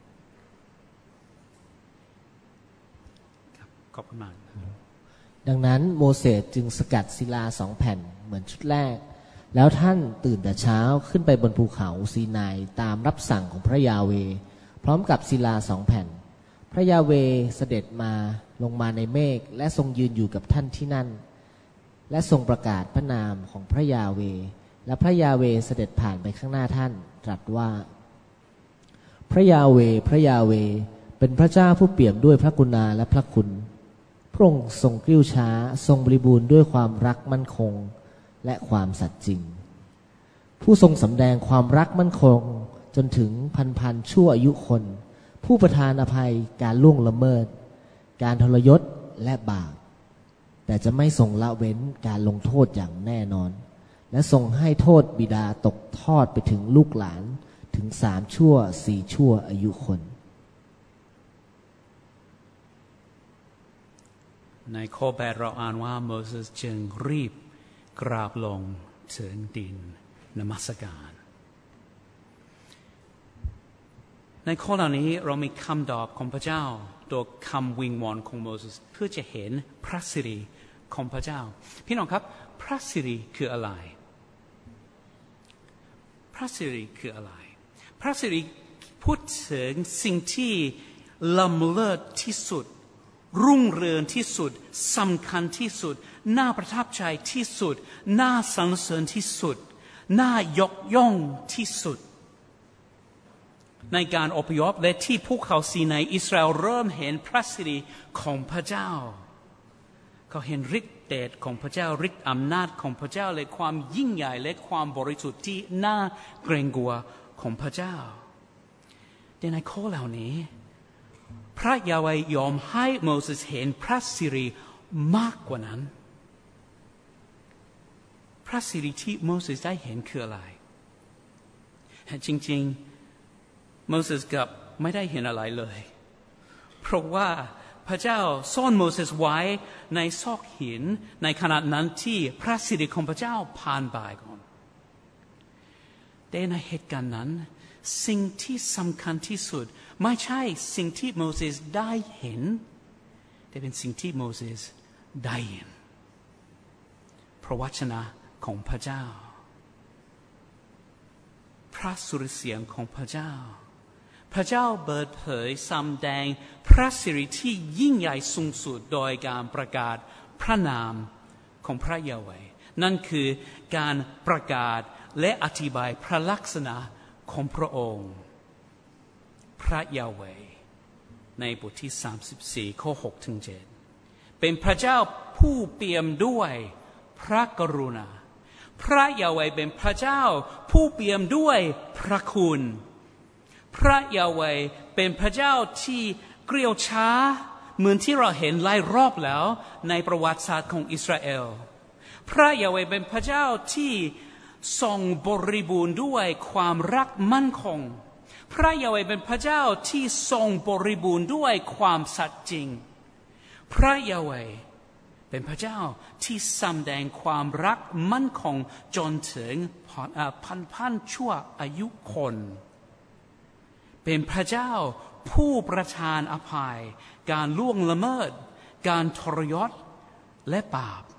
ขอบคุณมากดังนั้นโมเสสจึงสกัดศิลา2 แผ่นเหมือนชุดแรกแล้วท่านตื่นแต่เช้าขึ้นไปบนภูเขาซีนายตามรับสั่งของพระยาเวห์พร้อมกับศิลา2 แผ่นพระยาเวห์เสด็จมาลงมาในเมฆและทรงยืนอยู่กับท่านที่นั่นและทรงประกาศพระนามของพระยาเวห์และพระยาเวห์เสด็จผ่านไปข้างหน้าท่านตรัสว่าพระยาเวห์พระยาเวห์เป็นพระเจ้าผู้เปี่ยมด้วยพระกรุณาและพระคุณพระองค์ทรงกริ้วช้าทรงบริบูรณ์ด้วยความรักมั่นคงและความสัตย์จริงผู้ทรงสำแดงความรักมั่นคงจนถึงพันชั่วอายุคนผู้ประทานอภัยการล่วงละเมิดการทรยศและบาปแต่จะไม่ทรงละเว้นการลงโทษอย่างแน่นอนและทรงให้โทษบิดาตกทอดไปถึงลูกหลานถึง3 ชั่ว 4 ชั่วอายุคนในข้อ8เราอ่านว่าโมเสสจึงรีบกราบลงถึงดินนมัสการในข้อเหล่านี้เรามีคำตอบของพระเจ้าตัวคำวิงวอนของโมเสสเพื่อจะเห็นพระสิริของพระเจ้าพี่น้องครับพระสิริคืออะไรพระสิริคืออะไรพระสิริพูดถึงสิ่งที่ล้ำเลิศที่สุดรุ่งเรืองที่สุดสำคัญที่สุดน่าประทับใจที่สุดน่าสรรเสริญที่สุดน่ายกย่องที่สุดในการอพยพและที่ภูเขาซีนายอิสราเอลเริ่มเห็นพระสิริของพระเจ้าเขาเห็นฤทธิ์เดชของพระเจ้าฤทธิ์อำนาจของพระเจ้าและความยิ่งใหญ่และความบริสุทธิ์ที่น่าเกรงกลัวของพระเจ้าแต่ในข้อเหล่านี้พระยาเวห์ยอมให้โมเสสเห็นพระสิริมากกว่านั้นพระสิริที่โมเสสได้เห็นคืออะไรจริงๆโมเสสกับไม่ได้เห็นอะไรเลยเพราะว่าพระเจ้าซ่อนโมเสสไว้ในซอกหินในขณะนั้นที่พระสิริของพระเจ้าผ่านไปก่อนแต่ในเหตุการณ์นั้นสิ่งที่สำคัญที่สุดไม่ใช่สิ่งที่โมเสสได้เห็นแต่เป็นสิ่งที่โมเสสได้เห็นพระวจนะของพระเจ้าพระสุรเสียงของพระเจ้าพระเจ้าเปิดเผยสำแดงพระสิริที่ยิ่งใหญ่สูงสุดโดยการประกาศพระนามของพระยาเวห์นั่นคือการประกาศและอธิบายพระลักษณะของพระองค์พระยาเวห์ในบทที่34ข้อ6ถึง7เป็นพระเจ้าผู้เปี่ยมด้วยพระกรุณาพระยาเวห์เป็นพระเจ้าผู้เปี่ยมด้วยพระคุณพระยาเวห์เป็นพระเจ้าที่เกลียวช้าเหมือนที่เราเห็นหลายรอบแล้วในประวัติศาสตร์ของอิสราเอลพระยาเวห์เป็นพระเจ้าที่ทรงบริบูรณ์ด้วยความรักมั่นคงพระยาเวห์เป็นพระเจ้าที่ทรงบริบูรณ์ด้วยความสัตย์จริงพระยาเวห์เป็นพระเจ้าที่แสดงความรักมั่นคงจนถึงพันชั่วอายุคนเป็นพระเจ้าผู้ประทานอภัยการล่วงละเมิดการทรยศและบาป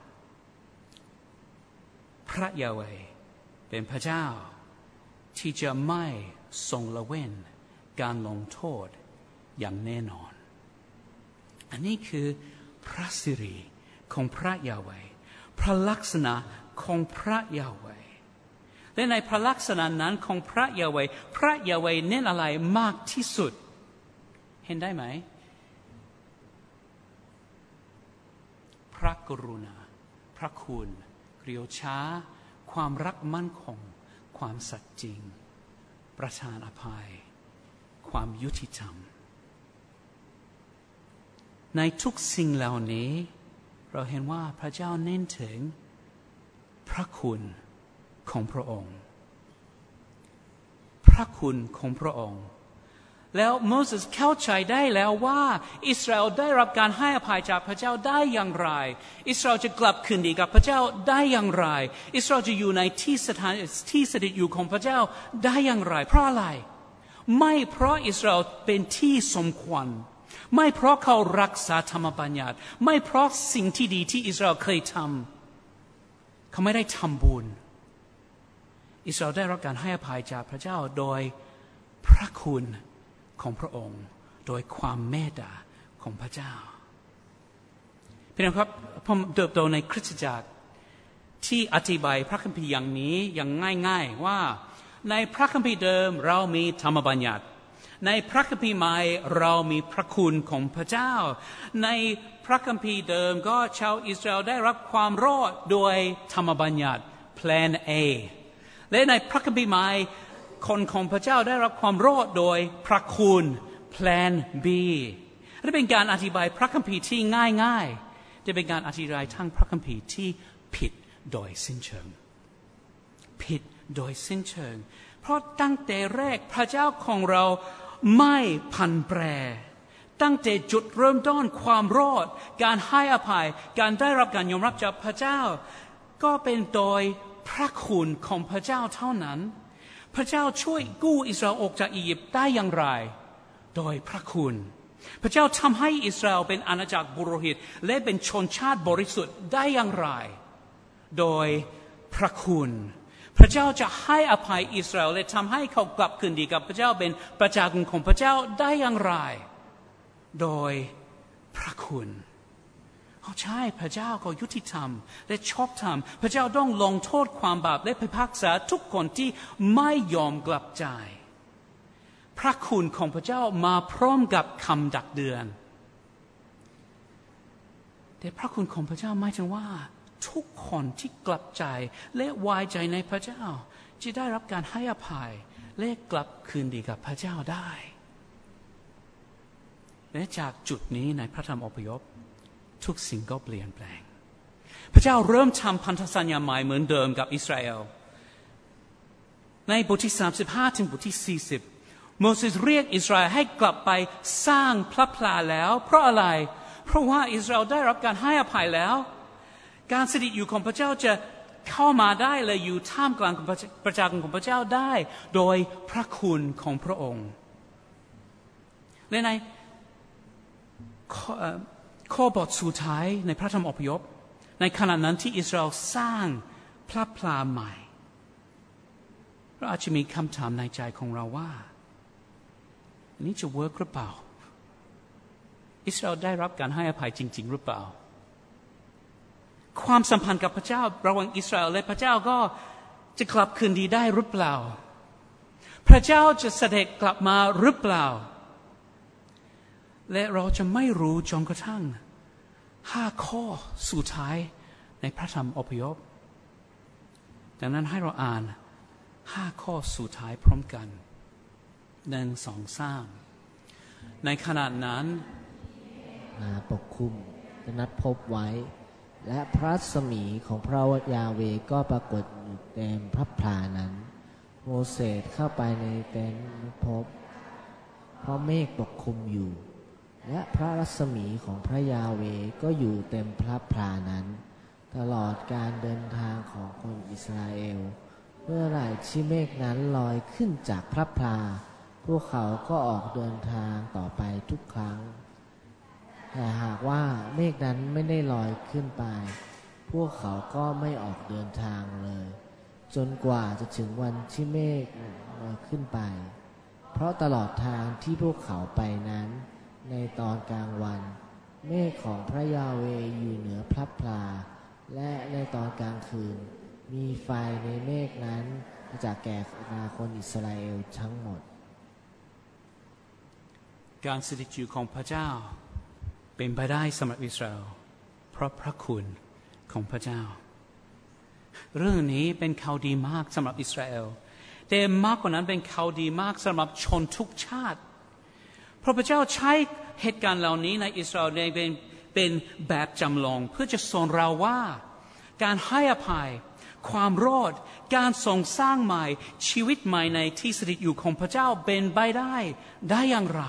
พระยาเวห์เป็นพระเจ้าที่จะไม่ทรงละเว้นการลงโทษอย่างแน่นอนอันนี้คือพระสิริของพระยาเวห์พระลักษณะของพระยาเวห์และในพระลักษณะนั้นของพระยาเวห์พระยาเวห์เน้นอะไรมากที่สุดเห็นได้ไหมพระกรุณาพระคุณเรียวช้าความรักมั่นคงความสัตย์จริงประทานอภัยความยุติธรรมในทุกสิ่งเหล่านี้เราเห็นว่าพระเจ้าเน้นถึงพระคุณของพระองค์พระคุณของพระองค์แล้วโมเสสเข้าใจได้แล้วว่าอิสราเอลได้รับการให้อภัยจากพระเจ้าได้อย่างไรอิสราเอลจะกลับคืนดีกับพระเจ้าได้อย่างไรอิสราเอลจะอยู่ในที่สถิตอยู่ของพระเจ้าได้อย่างไรเพราะอะไรไม่เพราะอิสราเอลเป็นที่สมควรไม่เพราะเขารักษาธรรมบัญญัติไม่เพราะสิ่งที่ดีที่อิสราเอลเคยทำเขาไม่ได้ทำบุญอิสราเอลได้รับการให้อภัยจากพระเจ้าโดยพระคุณของพระองค์โดยความเมตตาของพระเจ้าพี่น้องครับผมเติบโตในคริสตจักรที่อธิบายพระคัมภีร์อย่างนี้อย่างง่ายๆว่าในพระคัมภีร์เดิมเรามีธรรมบัญญัติในพระคัมภีร์ใหม่เรามีพระคุณของพระเจ้าในพระคัมภีร์เดิมก็ชาวอิสราเอลได้รับความรอดโดยธรรมบัญญัติแพลน A และในพระคัมภีร์ใหม่คนของพระเจ้าได้รับความรอดโดยพระคุณแพลน B และเป็นการอธิบายพระคัมภีร์ที่ง่ายๆจะเป็นการอธิบายทั้งพระคัมภีร์ที่ผิดโดยสิ้นเชิงผิดโดยสิ้นเชิงเพราะตั้งแต่แรกพระเจ้าของเราไม่พันแปรตั้งแต่จุดเริ่มต้นความรอดการให้อภัยการได้รับการยอมรับจากพระเจ้าก็เป็นโดยพระคุณของพระเจ้าเท่านั้นพระเจ้าช่วยกู้อิสราเอลออกจากอียิปต์ได้อย่างไรโดยพระคุณพระเจ้าทำให้อิสราเอลเป็นอาณาจักรบุโรหิตและเป็นชนชาติบริสุทธิ์ได้อย่างไรโดยพระคุณพระเจ้าจะให้อภัยอิสราเอลและทำให้เขากลับคืนดีกับพระเจ้าเป็นประชากรของพระเจ้าได้อย่างไรโดยพระคุณเขาใช่พระเจ้าก็ยุติธรรมและชอบธรรมพระเจ้าต้องลงโทษความบาปและพิพากษาทุกคนที่ไม่ยอมกลับใจพระคุณของพระเจ้ามาพร้อมกับคำดักเตือนแต่พระคุณของพระเจ้าหมายถึงว่าทุกคนที่กลับใจและไว้ใจในพระเจ้าจะได้รับการให้อภัยและกลับคืนดีกับพระเจ้าได้และจากจุดนี้ในพระธรรมอพยพทุกสิ่งก็เปลี่ยนแปลงพระเจ้าเริ่มทำพันธสัญญาใหม่เหมือนเดิมกับอิสราเอลในบทที่35ถึงบทที่40โมเสสเรียกอิสราเอลให้กลับไปสร้างพระพลาแล้วเพราะอะไรเพราะว่าอิสราเอลได้รับการให้อภัยแล้วการสถิตอยู่ของพระเจ้าจะเข้ามาได้เลยอยู่ท่ามกลางประชากรของพระเจ้าได้โดยพระคุณของพระองค์และในข้อบทสุดท้ายในพระธรรมอพยพในขณะนั้นที่อิสราเอลสร้างพระพลาใหม่เราอาจจะมีคำถามในใจของเราว่าอันนี้จะเวิร์กหรือเปล่าอิสราเอลได้รับการให้อภัยจริงๆหรือเปล่าความสัมพันธ์กับพระเจ้าระหว่างอิสราเอลและพระเจ้าก็จะกลับคืนดีได้หรือเปล่าพระเจ้าจะเสด็จกลับมาหรือเปล่าและเราจะไม่รู้จนกระทั่ง5 ข้อสุดท้ายในพระธรรมอพยพดังนั้นให้เราอ่าน5 ข้อสุดท้ายพร้อมกัน1 2 3ในขณะนั้นมาปกคลุมจะนัดพบไว้และพระรัศมีของพระยาเวห์ก็ปรากฏอยู่เต็มพระพลานั้นโมเสสเข้าไปในเต็นท์พบเพราะเมฆปกคลุมอยู่และพระรัศมีของพระยาเวห์ก็อยู่เต็มพระพลานั้นตลอดการเดินทางของคนอิสราเอลเมื่อไหร่ที่เมฆนั้นลอยขึ้นจากพระพลาพวกเขาก็ออกเดินทางต่อไปทุกครั้งแต่หากว่าเมฆนั้นไม่ได้ลอยขึ้นไปพวกเขาก็ไม่ออกเดินทางเลยจนกว่าจะถึงวันที่เมฆลอยขึ้นไปเพราะตลอดทางที่พวกเขาไปนั้นในตอนกลางวันเมฆของพระยาเวห์อยู่เหนือพระพลาและในตอนกลางคืนมีไฟในเมฆนั้นจะแก่คนอิสราเอลทั้งหมดการสถิตอยู่ของพระเจ้าเป็นไปได้สำหรับอิสราเอลเพราะพระคุณของพระเจ้าเรื่องนี้เป็นข่าวดีมากสำหรับอิสราเอลแต่มากกว่านั้นเป็นข่าวดีมากสำหรับชนทุกชาติเพราะพระเจ้าใช้เหตุการณ์เหล่านี้ในอิสราเอลเป็นแบบจำลองเพื่อจะสอนเราว่าการให้อภัยความรอดการทรงสร้างใหม่ชีวิตใหม่ในที่สถิตอยู่ของพระเจ้าเป็นไปได้อย่างไร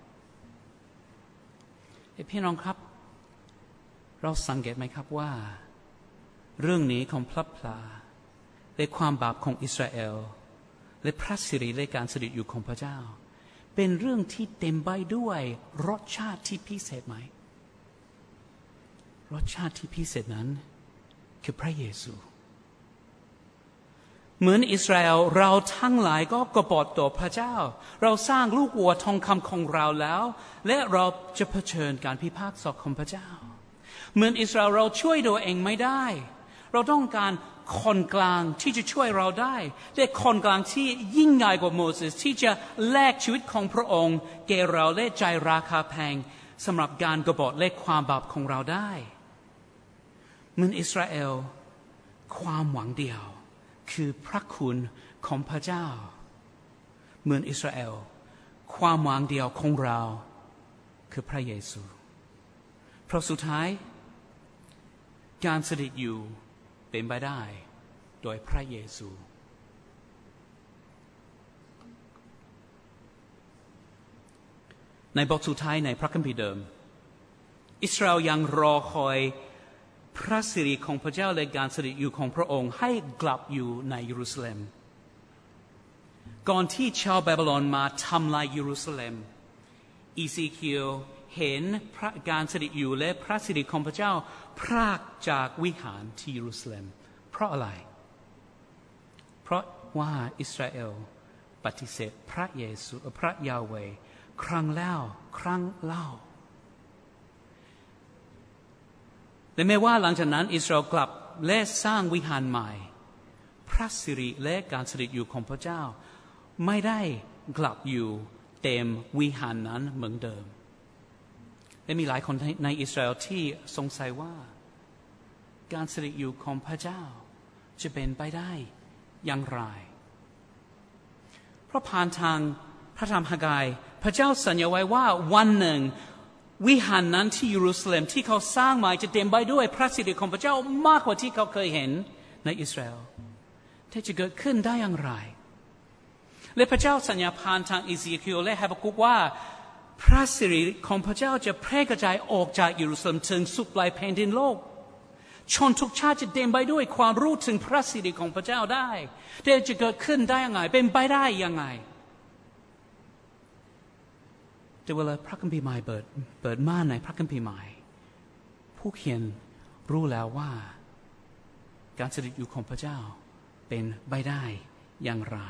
พี่น้องครับเราสังเกตไหมครับว่าเรื่องนี้ของพระพลาและความบาปของอิสราเอลและพระสิริและการสถิตอยู่ของพระเจ้าเป็นเรื่องที่เต็มไปด้วยรสชาติที่พิเศษไหมรสชาติที่พิเศษนั้นคือพระเยซูเหมือนอิสราเอลเราทั้งหลายก็กบฏต่อพระเจ้าเราสร้างลูกวัวทองคำของเราแล้วและเราจะเผชิญการพิพากษาของพระเจ้าเหมือนอิสราเอลเราช่วยตัวเองไม่ได้เราต้องการคนกลางที่จะช่วยเราได้แต่คนกลางที่ยิ่งใหญ่กว่าโมเสสที่จะแลกชีวิตของพระองค์แก่เราและใจราคาแพงสำหรับการกบฏและความบาปของเราได้เหมือนอิสราเอลความหวังเดียวคือพระคุณของพระเจ้าเหมือนอิสราเอลความหวังเดียวของเราคือพระเยซูเพราะสุดท้ายการสถิตอยู่เป็นไปได้โดยพระเยซูในบทสุดท้ายในพระคัมภีร์เดิมอิสราเอลยังรอคอยพระสิริของพระเจ้าและการสถิตอยู่ของพระองค์ให้กลับอยู่ในเยรูซาเล็มก่อนที่ชาวบาบิโลนมาทำลายเยรูซาเล็มอีซีเคียลเห็นพระการสถิตอยู่และพระสิริของพระเจ้าพรากจากวิหารที่เยรูซาเล็มเพราะอะไรเพราะว่าอิสราเอลปฏิเสธพระเยซูพระยาเวห์ครั้งแล้วครั้งเล่าและแม้ว่าหลังจากนั้นอิสราเอลกลับและสร้างวิหารใหม่พระสิริและการสถิตอยู่ของพระเจ้าไม่ได้กลับอยู่เต็มวิหารนั้นเหมือนเดิมและมีหลายคนในอิสราเอลที่สงสัยว่าการสถิตอยู่ของพระเจ้าจะเป็นไปได้อย่างไรเพราะผ่านทางพระธรรมฮากายพระเจ้าสัญญาไว้ว่าวันหนึ่งวิหารนั้นที่เยรูซาเล็มที่เขาสร้างใหม่จะเต็มไปด้วยพระสิริของพระเจ้ามากกว่าที่เขาเคยเห็นในอิสราเอลแต่จะเกิดขึ้นได้อย่างไรและพระเจ้าสัญญาผ่านทางอิเซเคียลและฮาบาคุกว่าพระสิริของพระเจ้าจะแพร่กระจายออกจากเยรูซาเล็มถึงสุดปลายแผ่นดินโลกชนทุกชาติจะเต็มไปด้วยความรู้ถึงพระสิริของพระเจ้าได้แต่จะเกิดขึ้นได้ยังไงเป็นไปได้ยังไงแต่เวลาพระคัมภีร์ใหม่เปิดม่านในพระคัมภีร์ใหม่ผู้เขียนรู้แล้วว่าการสถิตอยู่ของพระเจ้าเป็นไปได้อย่างไร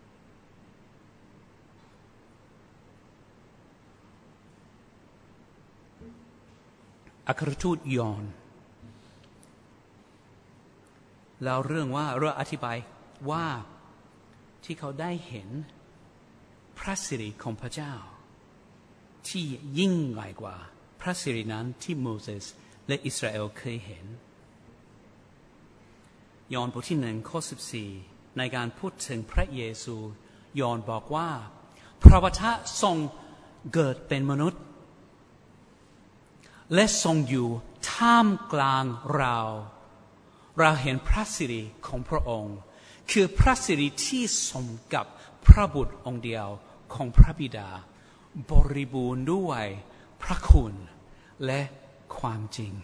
อัครทูตยอห์นแล้วเรื่องอธิบายว่าที่เขาได้เห็นพระสิริของพระเจ้าที่ยิ่งใหญ่กว่าพระสิรินั้นที่โมเสสและอิสราเอลเคยเห็นยอห์นบทที่1ข้อ14ในการพูดถึงพระเยซูยอห์นบอกว่าพระวจนะทรงเกิดเป็นมนุษย์และทรงอยู่ท่ามกลางเราเห็นพระสิริของพระองค์คือพระสิริที่สมกับพระบุตรองค์เดียวของพระบิดาบริบูรณ์ด้วยพระคุณและความจริง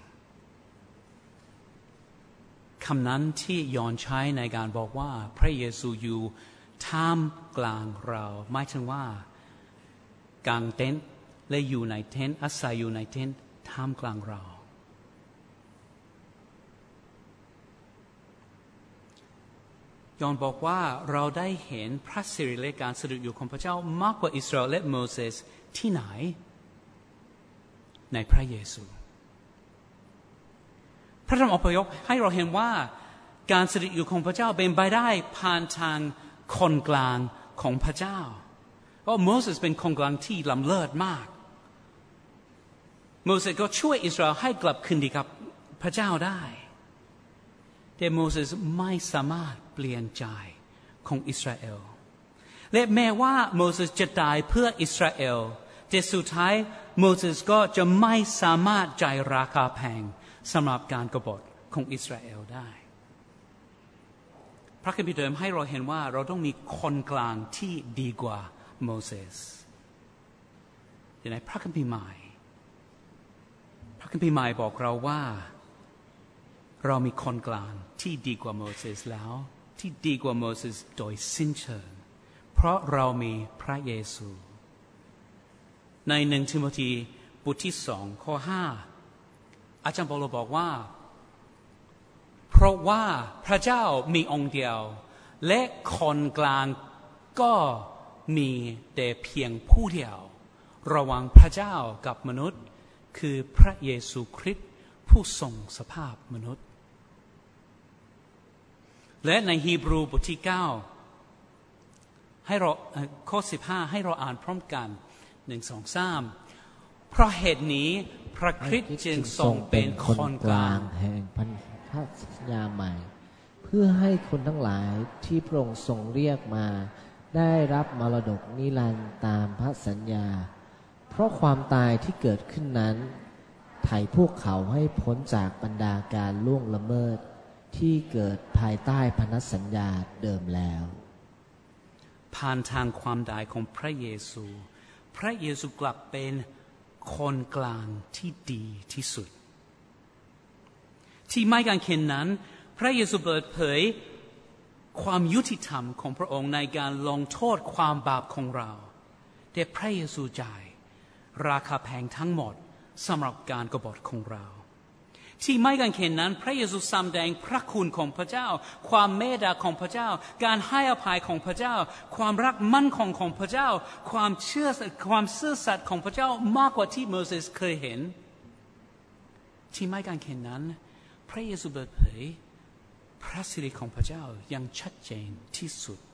คำนั้นที่ยอห์นใช้ในการบอกว่าพระเยซูอยู่ท่ามกลางเราหมายถึงว่ากางเต็นท์และอยู่ในเต็นท์อาศัยอยู่ในเต็นท์ท่ามกลางเรายอห์นบอกว่าเราได้เห็นพระสิริและการเสด็จอยู่ของพระเจ้ามากกว่าอิสราเอลและโมเสสที่ไหนในพระเยซูพระธรรมอพยพให้เราเห็นว่าการเสด็จอยู่ของพระเจ้าเป็นไปได้ผ่านทางคนกลางของพระเจ้าเพราะโมเสสเป็นคนกลางที่ล้ำเลิศมากโมเสสก็ช่วยอิสราเอลให้กลับคืนดีกับพระเจ้าได้แต่โมเสสไม่สามารถเปลี่ยนใจของอิสราเอลและแม้ว่าโมเสสจะตายเพื่ออิสราเอลแต่สุดท้ายโมเสสก็จะไม่สามารถจ่ายราคาแพงสำหรับการกบฏของอิสราเอลได้พระคัมภีร์เดิมให้เราเห็นว่าเราต้องมีคนกลางที่ดีกว่าโมเสสแต่ในพระคัมภีร์ใหม่พระคัมภีร์ใหม่บอกเราว่าเรามีคนกลางที่ดีกว่าโมเสสแล้วที่ดีกว่าโมเสสโดยสิ้นเชิงเพราะเรามีพระเยซูใน1 ทิโมธีบทที่ 2 ข้อ 5อาจารย์เปาโลบอกว่าเพราะว่าพระเจ้ามีองค์เดียวและคนกลางก็มีแต่เพียงผู้เดียวระหว่างพระเจ้ากับมนุษย์คือพระเยซูคริสต์ผู้ทรงสภาพมนุษย์และในฮีบรูบทที่ 9ให้เราข้อ 15ให้เราอ่านพร้อมกัน1 2 3เพราะเหตุนี้พระคริสต์จึงทรงเป็นคนกลางแห่งพันธสัญญาใหม่เพื่อให้คนทั้งหลายที่พระองค์ทรงเรียกมาได้รับมรดกนิรันดร์ตามพระสัญญาเพราะความตายที่เกิดขึ้นนั้นไถ่พวกเขาให้พ้นจากบรรดาการล่วงละเมิดที่เกิดภายใต้พันธสัญญาเดิมแล้วผ่านทางความตายของพระเยซูพระเยซูกลับเป็นคนกลางที่ดีที่สุดที่ไม้กางเขนนั้นพระเยซูเปิดเผยความยุติธรรมของพระองค์ในการลงโทษความบาปของเราแต่พระเยซูจ่ายราคาแพงทั้งหมดสำหรับการกบฏของเราที่ไม้กางเขนนั้นพระเยซูแสดงพระคุณของพระเจ้าความเมตตาของพระเจ้าการให้อภัยของพระเจ้าความรักมั่นคงของพระเจ้าความซื่อสัตย์ของพระเจ้ามากกว่าที่โมเสสเคยเห็นที่ไม้กางเขนนั้นพระเยซูเปิดเผยพระสิริของพระเจ้ายังชัดเจนที่สุด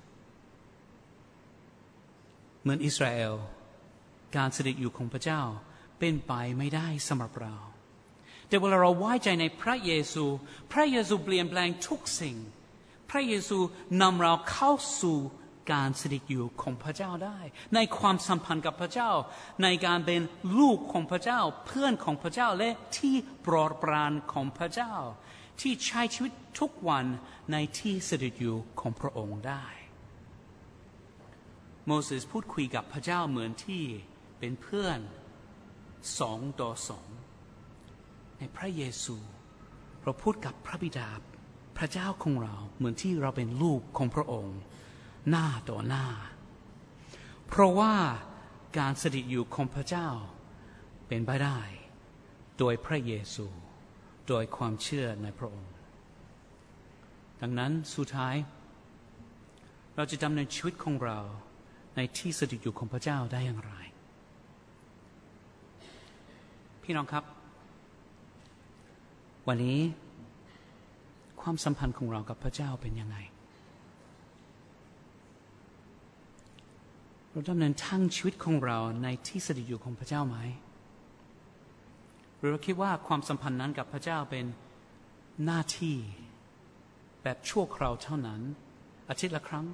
เหมือนอิสราเอลการเสด็จอยู่ของพระเจ้าเป็นไปไม่ได้สำหรับเราแต่เวลาเราไว้ใจในพระเยซูพระเยซูเปลี่ยนแปลงทุกสิ่งพระเยซูนำเราเข้าสู่การเสด็จอยู่ของพระเจ้าได้ในความสัมพันธ์กับพระเจ้าในการเป็นลูกของพระเจ้าเพื่อนของพระเจ้าและที่โปรดปรานของพระเจ้าที่ใช้ชีวิตทุกวันในที่เสด็จอยู่ของพระองค์ได้โมเสสพูดคุยกับพระเจ้าเหมือนที่เป็นเพื่อน2 ต่อ 2ในพระเยซูเราพูดกับพระบิดาพระเจ้าของเราเหมือนที่เราเป็นลูกของพระองค์หน้าต่อหน้าเพราะว่าการเสด็จอยู่ของพระเจ้าเป็นไปได้โดยพระเยซูโดยความเชื่อในพระองค์ดังนั้นสุดท้ายเราจะดำเนินชีวิตของเราในที่สถิตอยู่ของพระเจ้าได้อย่างไรพี่น้องครับวันนี้ความสัมพันธ์ของเรากับพระเจ้าเป็นยังไงเราดำเนินทั้งชีวิตของเราในที่สถิตอยู่ของพระเจ้าไหมหรือเราคิดว่าความสัมพันธ์นั้นกับพระเจ้าเป็นหน้าที่แบบชั่วคราวเท่านั้นอาทิตย์ละครั้ง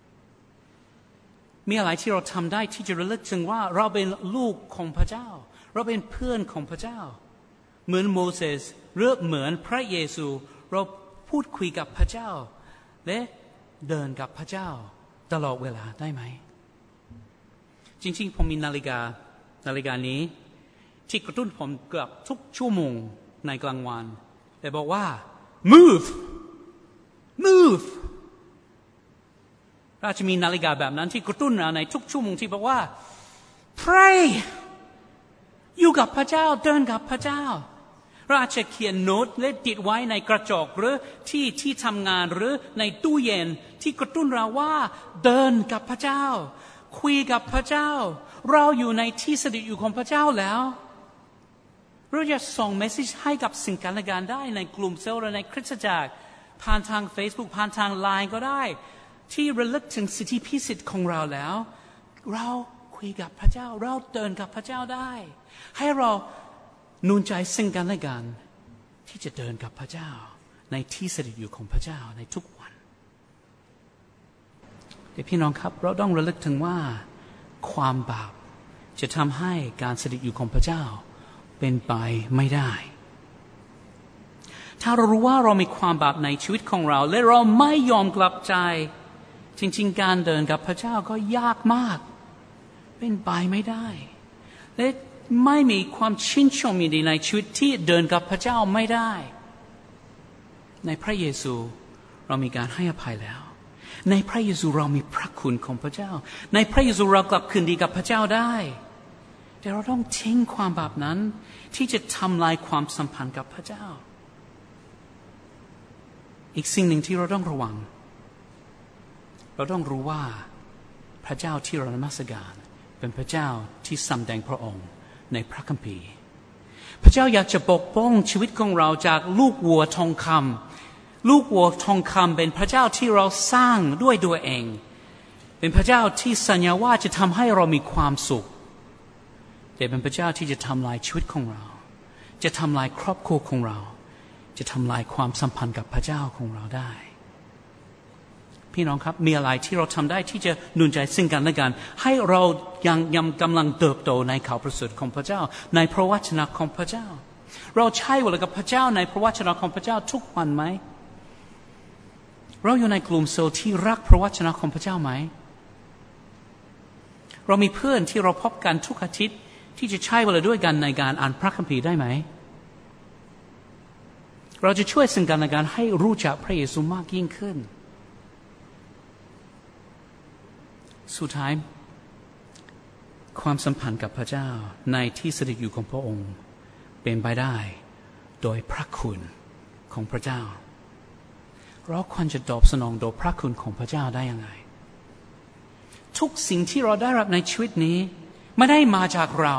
มีอะไรที่เราทำได้ที่จะระลึกถึงว่าเราเป็นลูกของพระเจ้าเราเป็นเพื่อนของพระเจ้าเหมือนโมเสสหรือเหมือนพระเยซูเราพูดคุยกับพระเจ้าและเดินกับพระเจ้าตลอดเวลาได้ไหมจริงๆผมมีนาฬิกานี้ที่กระตุ้นผมเกือบทุกชั่วโมงในกลางวันแต่บอกว่า move เราจะมีนาฬิกาแบบนั้นที่กระตุ้นเราในทุกชั่วโมงที่บอกว่า pray อยู่กับพระเจ้าเดินกับพระเจ้าเราอาจจะเขียนโน้ตและติดไว้ในกระจกหรือที่ทำงานหรือในตู้เย็นที่กระตุ้นเราว่าเดินกับพระเจ้าคุยกับพระเจ้าเราอยู่ในที่สถิตอยู่ของพระเจ้าแล้วเราจะส่งเมสเซจให้กับสิ่งกันและกันได้ในกลุ่มเซลล์หรือในคริสตจักรผ่านทาง Facebook ผ่านทาง LINE ก็ได้ที่ระลึกถึงสิทธิพิเศษของเราแล้วเราคุยกับพระเจ้าเราเดินกับพระเจ้าได้ให้เราหนุนใจซึ่งกันและกันที่จะเดินกับพระเจ้าในที่สถิตอยู่ของพระเจ้าในทุกวันแต่พี่น้องครับเราต้องระลึกถึงว่าความบาปจะทำให้การสถิตอยู่ของพระเจ้าเป็นไปไม่ได้ถ้าเรารู้ว่าเรามีความบาปในชีวิตของเราและเราไม่ยอมกลับใจจริงๆการเดินกับพระเจ้าก็ยากมากเป็นไปไม่ได้และไม่มีความชื่นชมยินดีในชีวิตที่เดินกับพระเจ้าไม่ได้ในพระเยซูเรามีการให้อภัยแล้วในพระเยซูเรามีพระคุณของพระเจ้าในพระเยซูเรากลับคืนดีกับพระเจ้าได้แต่เราต้องทิ้งความบาปนั้นที่จะทำลายความสัมพันธ์กับพระเจ้าอีกสิ่งหนึ่งที่เราต้องระวังเราต้องรู้ว่าพระเจ้าที่เรานมัสการเป็นพระเจ้าที่สำแดงพระองค์ในพระคัมภีร์พระเจ้าอยากจะปกป้องชีวิตของเราจากลูกวัวทองคำลูกวัวทองคำเป็นพระเจ้าที่เราสร้างด้วยตัวเองเป็นพระเจ้าที่สัญญาว่าจะทำให้เรามีความสุขแต่เป็นพระเจ้าที่จะทำลายชีวิตของเราจะทำลายครอบครัวของเราจะทำลายความสัมพันธ์กับพระเจ้าของเราได้พี่น้องครับมีอะไรที่เราทำได้ที่จะหนุนใจซึ่งกันและกันให้เรายังกำลังเติบโตในข่าวประเสริฐของพระเจ้าในพระวจนะของพระเจ้าเราใช้เวลากับพระเจ้าในพระวจนะของพระเจ้าทุกวันไหมเราอยู่ในกลุ่มเซลล์ที่รักพระวจนะของพระเจ้าไหมเรามีเพื่อนที่เราพบกันทุกอาทิตย์ที่จะใช้เวลาด้วยกันในการอ่านพระคัมภีร์ได้ไหมเราจะช่วยซึ่งกันและกันให้รู้จักพระเยซูมากยิ่งขึ้นสุดท้ายความสัมพันธ์กับพระเจ้าในที่สถิตอยู่ของพระองค์เป็นไปได้โดยพระคุณของพระเจ้าเราควรจะตอบสนองโดยพระคุณของพระเจ้าได้ยังไงทุกสิ่งที่เราได้รับในชีวิตนี้ไม่ได้มาจากเรา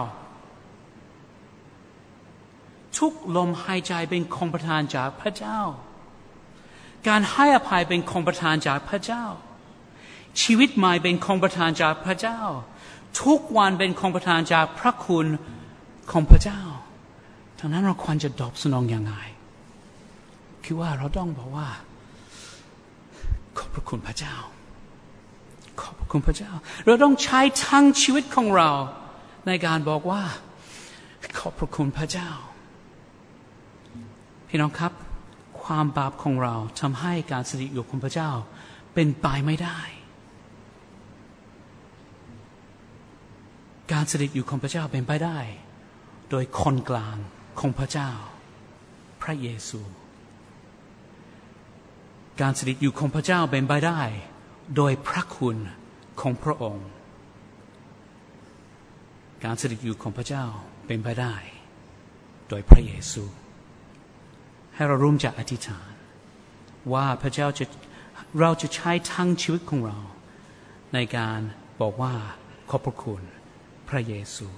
ทุกลมหายใจเป็นของประทานจากพระเจ้าการให้อภัยเป็นของประทานจากพระเจ้าชีวิตใหม่เป็นของประทานจากพระเจ้าทุกวันเป็นของประทานจากพระคุณของพระเจ้าดังนั้นเราควรจะตอบสนองยังไงคือว่าเราต้องบอกว่าขอบพระคุณพระเจ้าขอบพระคุณพระเจ้าเราต้องใช้ทั้งชีวิตของเราในการบอกว่าขอบพระคุณพระเจ้าพี่น้องครับความบาปของเราทำให้การสถิตอยู่ของพระเจ้าเป็นไปไม่ได้การสถิตอยู่ของพระเจ้าเป็นไปได้โดยคนกลางของพระเจ้าพระเยซูการสถิตอยู่ของพระเจ้าเป็นไปได้โดยพระคุณของพระองค์การสถิตอยู่ของพระเจ้าเป็นไปได้โดยพระเยซูให้เราร่วมใจอธิษฐานว่าพระเจ้าเราจะใช้ทั้งชีวิตของเราในการบอกว่าขอบพระคุณพระเยซู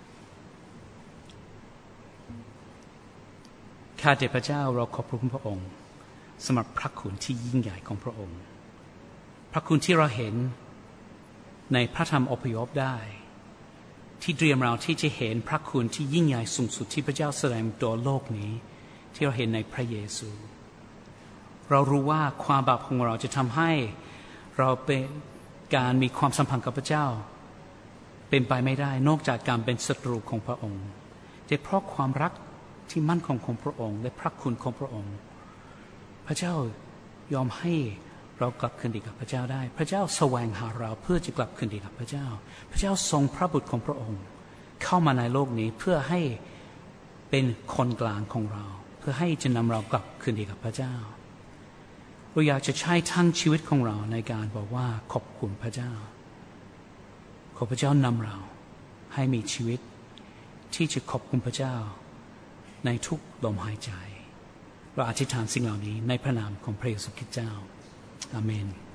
ข้าแต่พระเจ้าเราขอบพระคุณพระองค์สำหรับพระคุณที่ยิ่งใหญ่ของพระองค์พระคุณที่เราเห็นในพระธรรมอพยพได้ที่เตรียมเราที่จะเห็นพระคุณที่ยิ่งใหญ่สูงสุดที่พระเจ้าแสดงต่อโลกนี้ที่เราเห็นในพระเยซูเรารู้ว่าความบาปของเราจะทำให้เราเป็นการมีความสัมพันธ์กับพระเจ้าเป็นไปไม่ได้นอกจากการเป็นศัตรูของพระองค์แต่เพราะความรักที่มั่นคงของพระองค์และพระคุณของพระองค์พระเจ้ายอมให้เรากลับคืนดีกับพระเจ้าได้พระเจ้าแสวงหาเราเพื่อจะกลับคืนดีกับพระเจ้าพระเจ้าทรงพระบุตรของพระองค์เข้ามาในโลกนี้เพื่อให้เป็นคนกลางของเราเพื่อให้จะนำเรากลับคืนดีกับพระเจ้าเราอยากจะใช้ทั้งชีวิตของเราในการบอกว่าขอบคุณพระเจ้าขอพระเจ้านำเราให้มีชีวิตที่จะขอบคุณพระเจ้าในทุกลมหายใจเราอธิษฐานสิ่งเหล่านี้ในพระนามของพระเยซูคริสต์เจ้าอาเมน